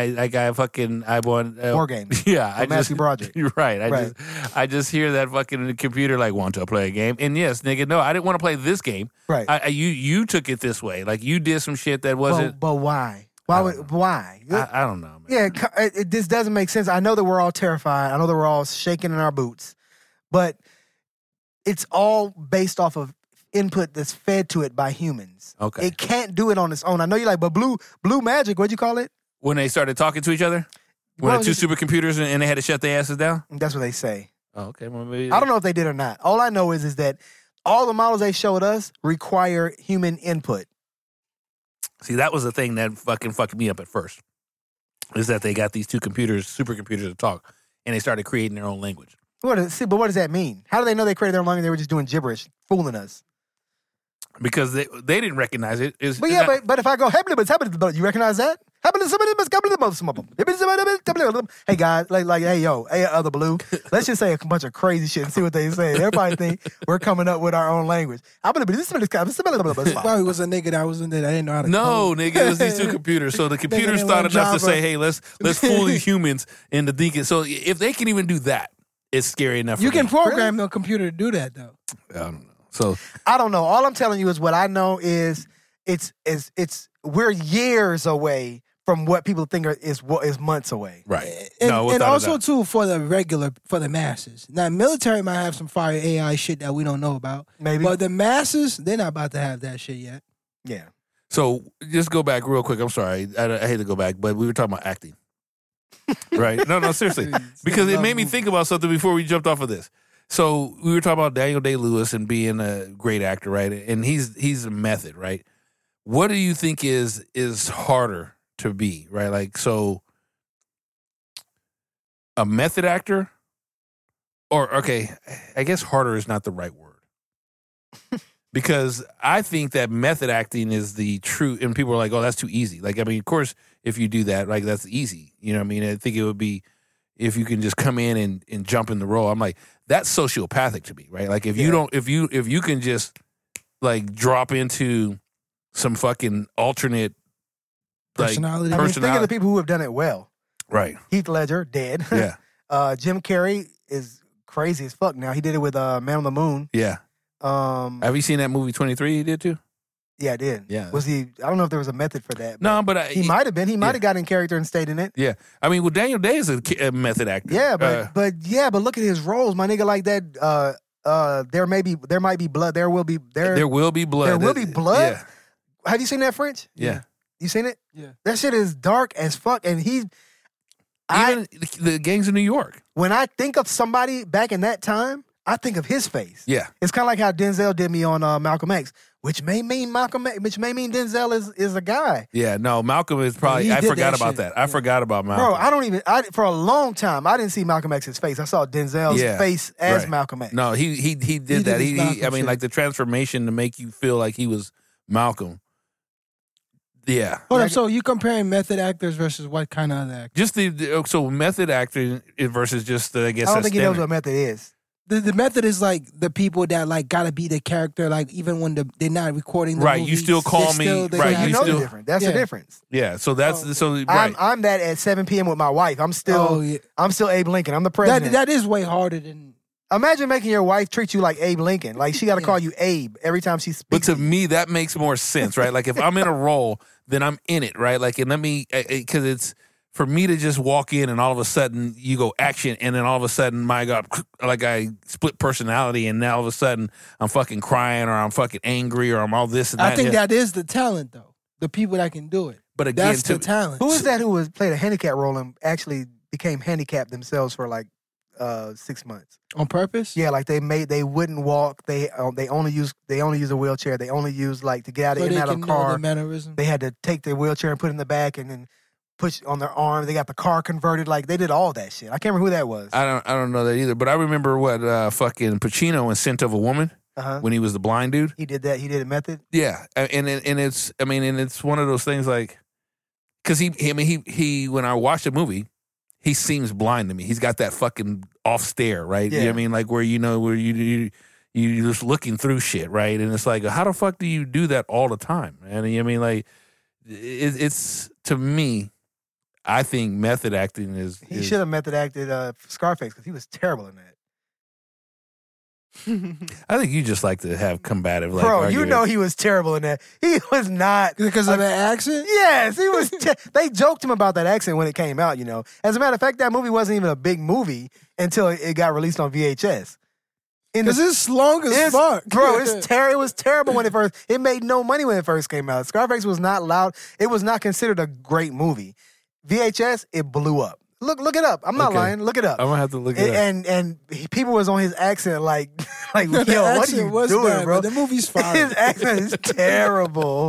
I want War games. Yeah, I Matthew just Broderick. You're right. Right. I just hear that fucking computer like, want to play a game? And yes, nigga, no, I didn't want to play this game. Right. You took it this way. Like, you did some shit that wasn't. But why? I Why? don't know. Why? I don't know, man. Yeah, this doesn't make sense. I know that we're all terrified. I know that we're all shaking in our boots. But it's all based off of input that's fed to it by humans. Okay. It can't do it on its own. I know you're like, but Blue Magic, what'd you call it? When they started talking to each other, when Well, the two supercomputers and they had to shut their asses down. That's what they say. Oh, okay. Well, maybe, I don't know if they did or not. All I know is that all the models they showed us require human input. See, that was the thing that fucked me up at first. Is that they got these two supercomputers to talk, and they started creating their own language. But what does that mean? How do they know they created their own language? They were just doing gibberish, fooling us. Because they didn't recognize it. But yeah, but if I go, you recognize that? Hey guys, hey yo, hey other Blue, let's just say a bunch of crazy shit and see what they say. Everybody think we're coming up with our own language. Probably was a nigga that was in there. I didn't know how to No, code. nigga, it was these two computers. So the computers didn't thought want enough to Java. say, hey, let's fool these humans into thinking. So if they can even do that, it's scary enough. You for can me. program the computer to do that though. I don't know. So I don't know. All I'm telling you is what I know is it's we're years away from what people think is months away. right. And, No, and without a also doubt. too for the masses. Now military might have some fire AI shit that we don't know about. Maybe. But the masses, they're not about to have that shit yet. Yeah. So just go back real quick. I'm sorry. I hate to go back, but we were talking about acting. Right? No, seriously. Because it made me think about something before we jumped off of this. So we were talking about Daniel Day-Lewis and being a great actor, right? And he's a method, right? What do you think is harder to be, right? Like, so a method actor, or okay, I guess harder is not the right word. Because I think that method acting is the true, and people are like, oh, that's too easy. Like, I mean, of course, if you do that, like, that's easy. You know what I mean? I think it would be if you can just come in and jump in the role. I'm like, that's sociopathic to me, right? Like, if you don't, if you can just like drop into some fucking alternate Personality. I mean, think of the people who have done it well. right? Heath Ledger, dead. Yeah, Jim Carrey is crazy as fuck now. He did it with Man on the Moon. yeah. Have you seen that movie 23 he did too? Yeah, I did. Yeah. Was he? I don't know if there was a method for that. No, but he might have been. He might have got in character and stayed in it. Yeah, I mean, well, Daniel Day is a method actor. Yeah, but look at his roles, my nigga. Like that. There might be blood. There will be blood. There will be blood. Yeah. Have you seen that French? Yeah. You seen it? Yeah. That shit is dark as fuck, and Even the gangs of New York. When I think of somebody back in that time, I think of his face. Yeah. It's kind of like how Denzel did me on Malcolm X, which may mean Denzel is a guy. Yeah, no, Malcolm is probably. I forgot about that. I forgot about Malcolm. Bro, for a long time, I didn't see Malcolm X's face. I saw Denzel's face as Malcolm X. No, he did that. I mean, like the transformation to make you feel like he was Malcolm. Yeah. Hold up. So you comparing method actors versus what kind of other actors? Just so method acting versus just I guess. I don't think he knows what method is. The method is like the people that like gotta be the character, like even when they're not recording the right. movies, You still call me right. You know the difference. That's the difference. Yeah. So that's right. I'm that at 7 p.m. with my wife. I'm still Abe Lincoln. I'm the president. That is way harder than. Imagine making your wife treat you like Abe Lincoln. Like she got to call you Abe every time she speaks. But to me, that makes more sense, right? Like if I'm in a role, then I'm in it, right? Like, and because it's for me to just walk in and all of a sudden you go action, and then all of a sudden, my God, like I split personality, and now all of a sudden I'm fucking crying, or I'm fucking angry, or I'm all this and that. I think that is the talent, though. The people that can do it. But again, that's the talent. Who is that who played a handicap role and actually became handicapped themselves for like 6 months on purpose? Yeah, like they wouldn't walk. They only use a wheelchair. They only use like to get out of a car. They had to take their wheelchair and put it in the back and then push on their arm. They got the car converted. Like they did all that shit. I can't remember who that was. I don't know that either. But I remember what fucking Pacino in Scent of a Woman when he was the blind dude. He did that. He did a method. Yeah, and it's one of those things like because he when I watched the movie. He seems blind to me. He's got that fucking off stare, right? Yeah. You know what I mean? Like where you just looking through shit, right? And it's like, how the fuck do you do that all the time? And you know what I mean? Like it's to me, I think method acting is. He should have method acted Scarface because he was terrible in that. I think you just like to have combative, like, bro. arguments. You know he was terrible in that. He was not because of the accent. Yes, he was. They joked him about that accent when it came out. You know, as a matter of fact, that movie wasn't even a big movie until it got released on VHS. Because it's long as fuck, bro. It was terrible when it first. It made no money when it first came out. Scarface was not loud. It was not considered a great movie. VHS, it blew up. Look it up. I'm not lying. Look it up. I'm gonna have to look it up. And people was on his accent like yo, what are you doing, bad, bro? The movie's fine. His accent is terrible.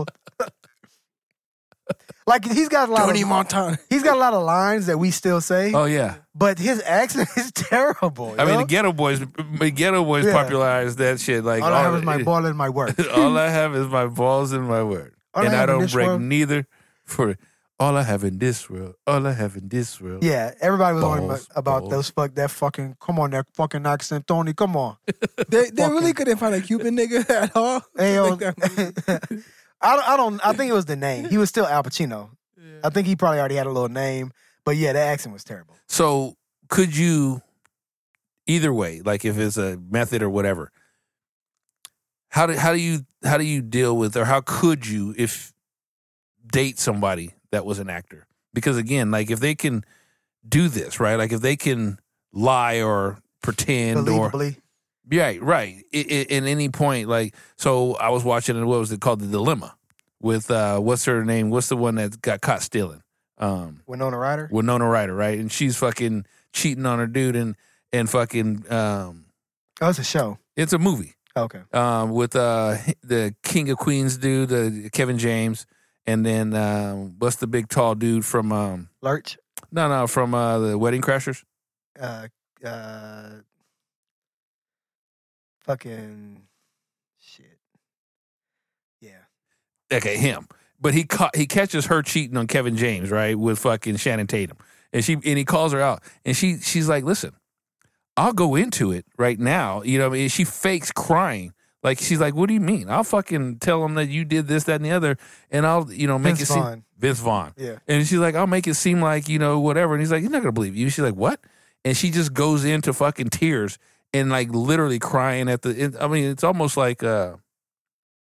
Like he's got a lot Tony of Montana. He's got a lot of lines that we still say. Oh yeah. But his accent is terrible. I mean, the Ghetto Boys popularized that shit. Like all I have is my ball and my word. All I have is my balls and my word, and I don't break neither for. All I have in this world. All I have in this world. Yeah, everybody was on him about that fucking. Come on, that fucking accent, Tony. Come on. They really couldn't find a Cuban nigga at all. Hey, I think it was the name. He was still Al Pacino. Yeah. I think he probably already had a little name, but yeah, that accent was terrible. So could you, either way, like if it's a method or whatever, how do you deal with, or how could you date somebody that was an actor? Because again, like if they can do this, right? Like if they can lie or pretend believably. Yeah, right. In any point, like, so I was watching, what was it called? The Dilemma with, what's her name? What's the one that got caught stealing? Winona Ryder? Winona Ryder, right? And she's fucking cheating on her dude and fucking. Oh, it's a show. It's a movie. Okay. With the King of Queens dude, Kevin James. And then what's the big tall dude from Lurch? No, from the Wedding Crashers. Fucking shit. Yeah. Okay, him. But he catches her cheating on Kevin James, right, with fucking Shannon Tatum, and he calls her out, and she's like, "Listen, I'll go into it right now." You know, what I mean, she fakes crying. Like, she's like, what do you mean? I'll fucking tell him that you did this, that, and the other, and I'll, make it seem... Vince Vaughn. Yeah. And she's like, I'll make it seem like, whatever. And he's like, you're not going to believe you. She's like, what? And she just goes into fucking tears and, like, literally crying at the... it's almost like...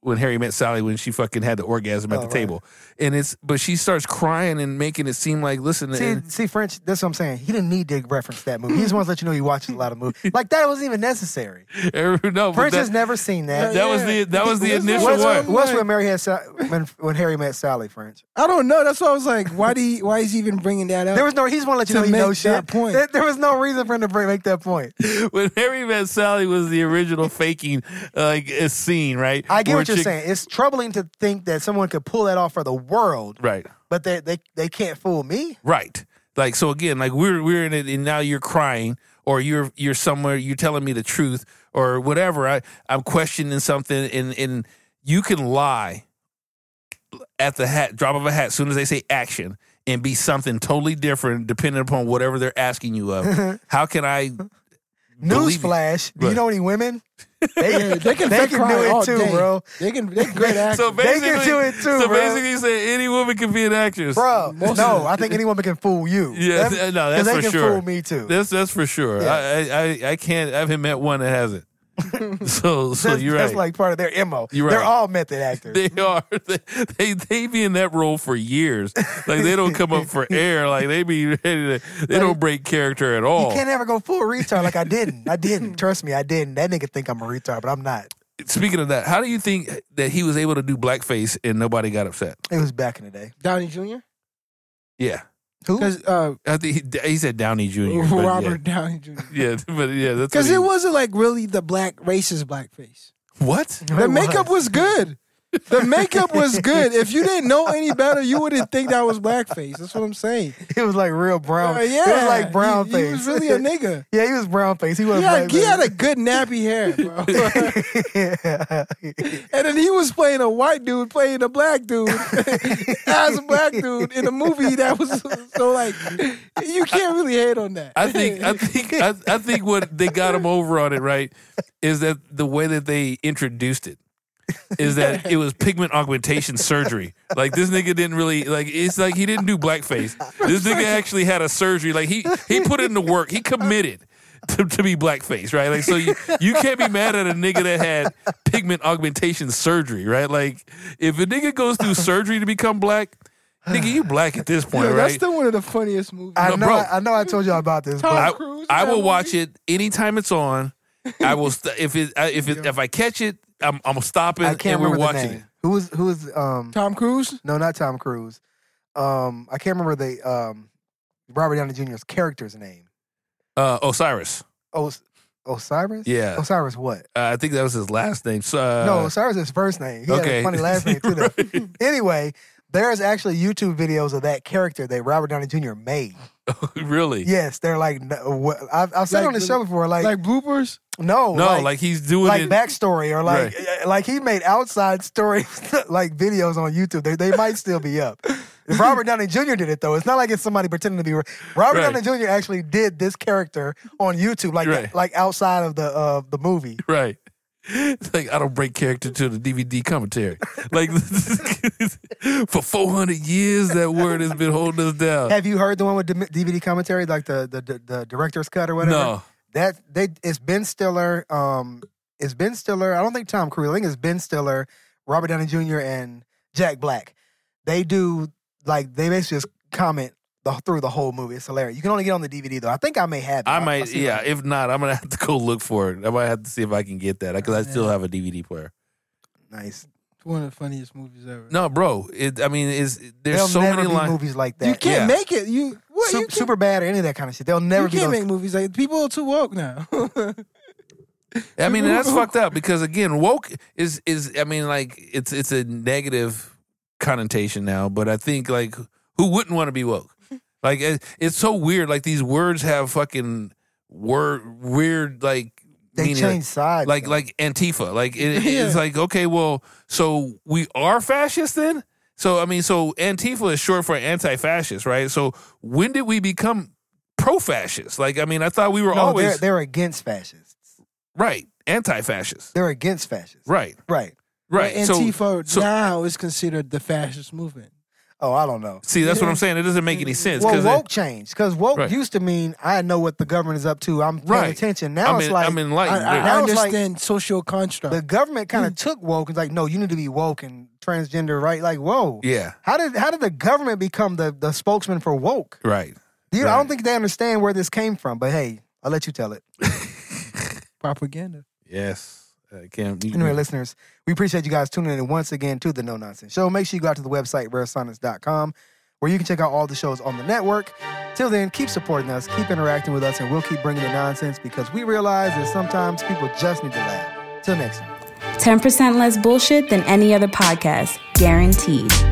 when Harry Met Sally when she fucking had the orgasm at the table, and but she starts crying and making it seem like see French. That's what I'm saying. He didn't need to reference that movie. He just wants to let you know he watches a lot of movies. Like that wasn't even necessary. No, French has never seen that. That was the initial one. What's when Harry Met Sally? French. I don't know. That's why I was like, why is he even bringing that up? There was no. He just want to let you know he knows shit. Point. There was no reason for him to make that point. When Harry Met Sally was the original faking a scene, right? I get what you're saying. It's troubling to think that someone could pull that off for the world, right? But they can't fool me, right? Like so again, like we're in it, and now you're crying, or you're somewhere, you're telling me the truth, or whatever. I'm questioning something, and you can lie at the drop of a hat as soon as they say action, and be something totally different depending upon whatever they're asking you of. How can I? Newsflash! Do you know any women? They can do it too, day. bro. They're great actors. So they can do it too, so bro. basically, you say any woman can be an actress, bro. No, I think any woman can fool you. Yeah, that's for they can sure. Fool me too. That's for sure. Yeah. I can't. I haven't met one that hasn't. So you're right. That's like part of their MO. You're right. They're all method actors. They are. They be in that role for years. Like they don't come up for air. Like they be ready to. They don't break character at all. You can't ever go full retard. Like I didn't. Trust me, I didn't. That nigga think I'm a retard, but I'm not. Speaking of that, how do you think that he was able to do blackface and nobody got upset? It was back in the day. Downey Jr. Yeah. Who? I think he said Downey Jr. Robert Downey Jr. Yeah, but yeah, that's because it wasn't like really the racist blackface. What? The makeup was good. The makeup was good. If you didn't know any better, you wouldn't think that was blackface. That's what I'm saying. It was like real brown. Yeah, it was like brown face. He was really a nigga. Yeah, he was brown face. He had a good nappy hair, bro. And then he was playing a white dude, playing a black dude as a black dude in a movie that was so like you can't really hate on that. I think what they got him over on it, right, is that the way that they introduced it. Is that it was pigment augmentation surgery. Like this nigga didn't really it's like he didn't do blackface. This nigga actually had a surgery. Like he put in the work. He committed to be blackface, right? Like so you can't be mad at a nigga that had pigment augmentation surgery, right? Like if a nigga goes through surgery to become black, nigga, you black at this point, right? That's still one of the funniest movies. I know I told y'all about this, but I will watch it anytime it's on. I will if I catch it, I'm stopping and we're watching it. Who was Tom Cruise? No, not Tom Cruise. I can't remember the Robert Downey Jr.'s character's name. Osiris. Osiris? Yeah. Osiris what? I think that was his last name. No, Osiris is his first name. He had a funny last name too. Right. Anyway, there's actually YouTube videos of that character that Robert Downey Jr. made. Really? Yes, they're like I've said on the show before, like bloopers. No, like he's doing like it backstory or like he made outside story like videos on YouTube. They might still be up. If Robert Downey Jr. did it though, it's not like it's somebody pretending to be. Robert Downey Jr. actually did this character on YouTube, like outside of the movie. Right. It's like I don't break character to the DVD commentary. Like for 400 years, that word has been holding us down. Have you heard the one with the DVD commentary, like the director's cut or whatever? No. It's Ben Stiller. It's Ben Stiller. I don't think Tom Cruise. I think it's Ben Stiller, Robert Downey Jr. and Jack Black. They do they basically just comment through the whole movie. It's hilarious. You can only get on the DVD though. I think I may have it. I might. Yeah. If not, I'm gonna have to go look for it. I might have to see if I can get that because I still have a DVD player. Nice. It's one of the funniest movies ever. No, bro. There's There'll so never many be movies like that. You can't make it. Super bad or any of that kind of shit. They'll never. You can't make movies like people are too woke now. I mean, that's fucked up because again, woke is I mean, like it's a negative connotation now, but I think like who wouldn't want to be woke? Like it's so weird. Like these words have fucking weird like they meaning, change sides. Like Antifa. Like it's like okay, well, so we are fascists then. So I mean, so Antifa is short for anti-fascist, right? So when did we become pro-fascist? Like I mean, I thought we were always they're against fascists. Right, anti-fascist. They're against fascists. Right. Right. Right. Antifa now is considered the fascist movement. Oh, I don't know. See, that's what I'm saying. It doesn't make any sense. Well, woke changed because woke Right. used to mean I know what the government is up to. I'm paying Right. attention. Now it's like I'm enlightened. I Now it's like- understand social construct. the government kind of took woke and like, no, you need to be woke and transgender, right? Like, whoa. Yeah, How did the government become the spokesman for woke? right. I Right. don't think they understand where this came from. But hey, I'll let you tell it. Propaganda. Yes. Cam, Anyway, listeners, we appreciate you guys tuning in once again to the No Nonsense Show. Make sure you go out to the website, raresonics.com, where you can check out all the shows on the network. Till then, keep supporting us, keep interacting with us, and we'll keep bringing the nonsense because we realize that sometimes people just need to laugh. Till next time. 10% less bullshit than any other podcast, guaranteed.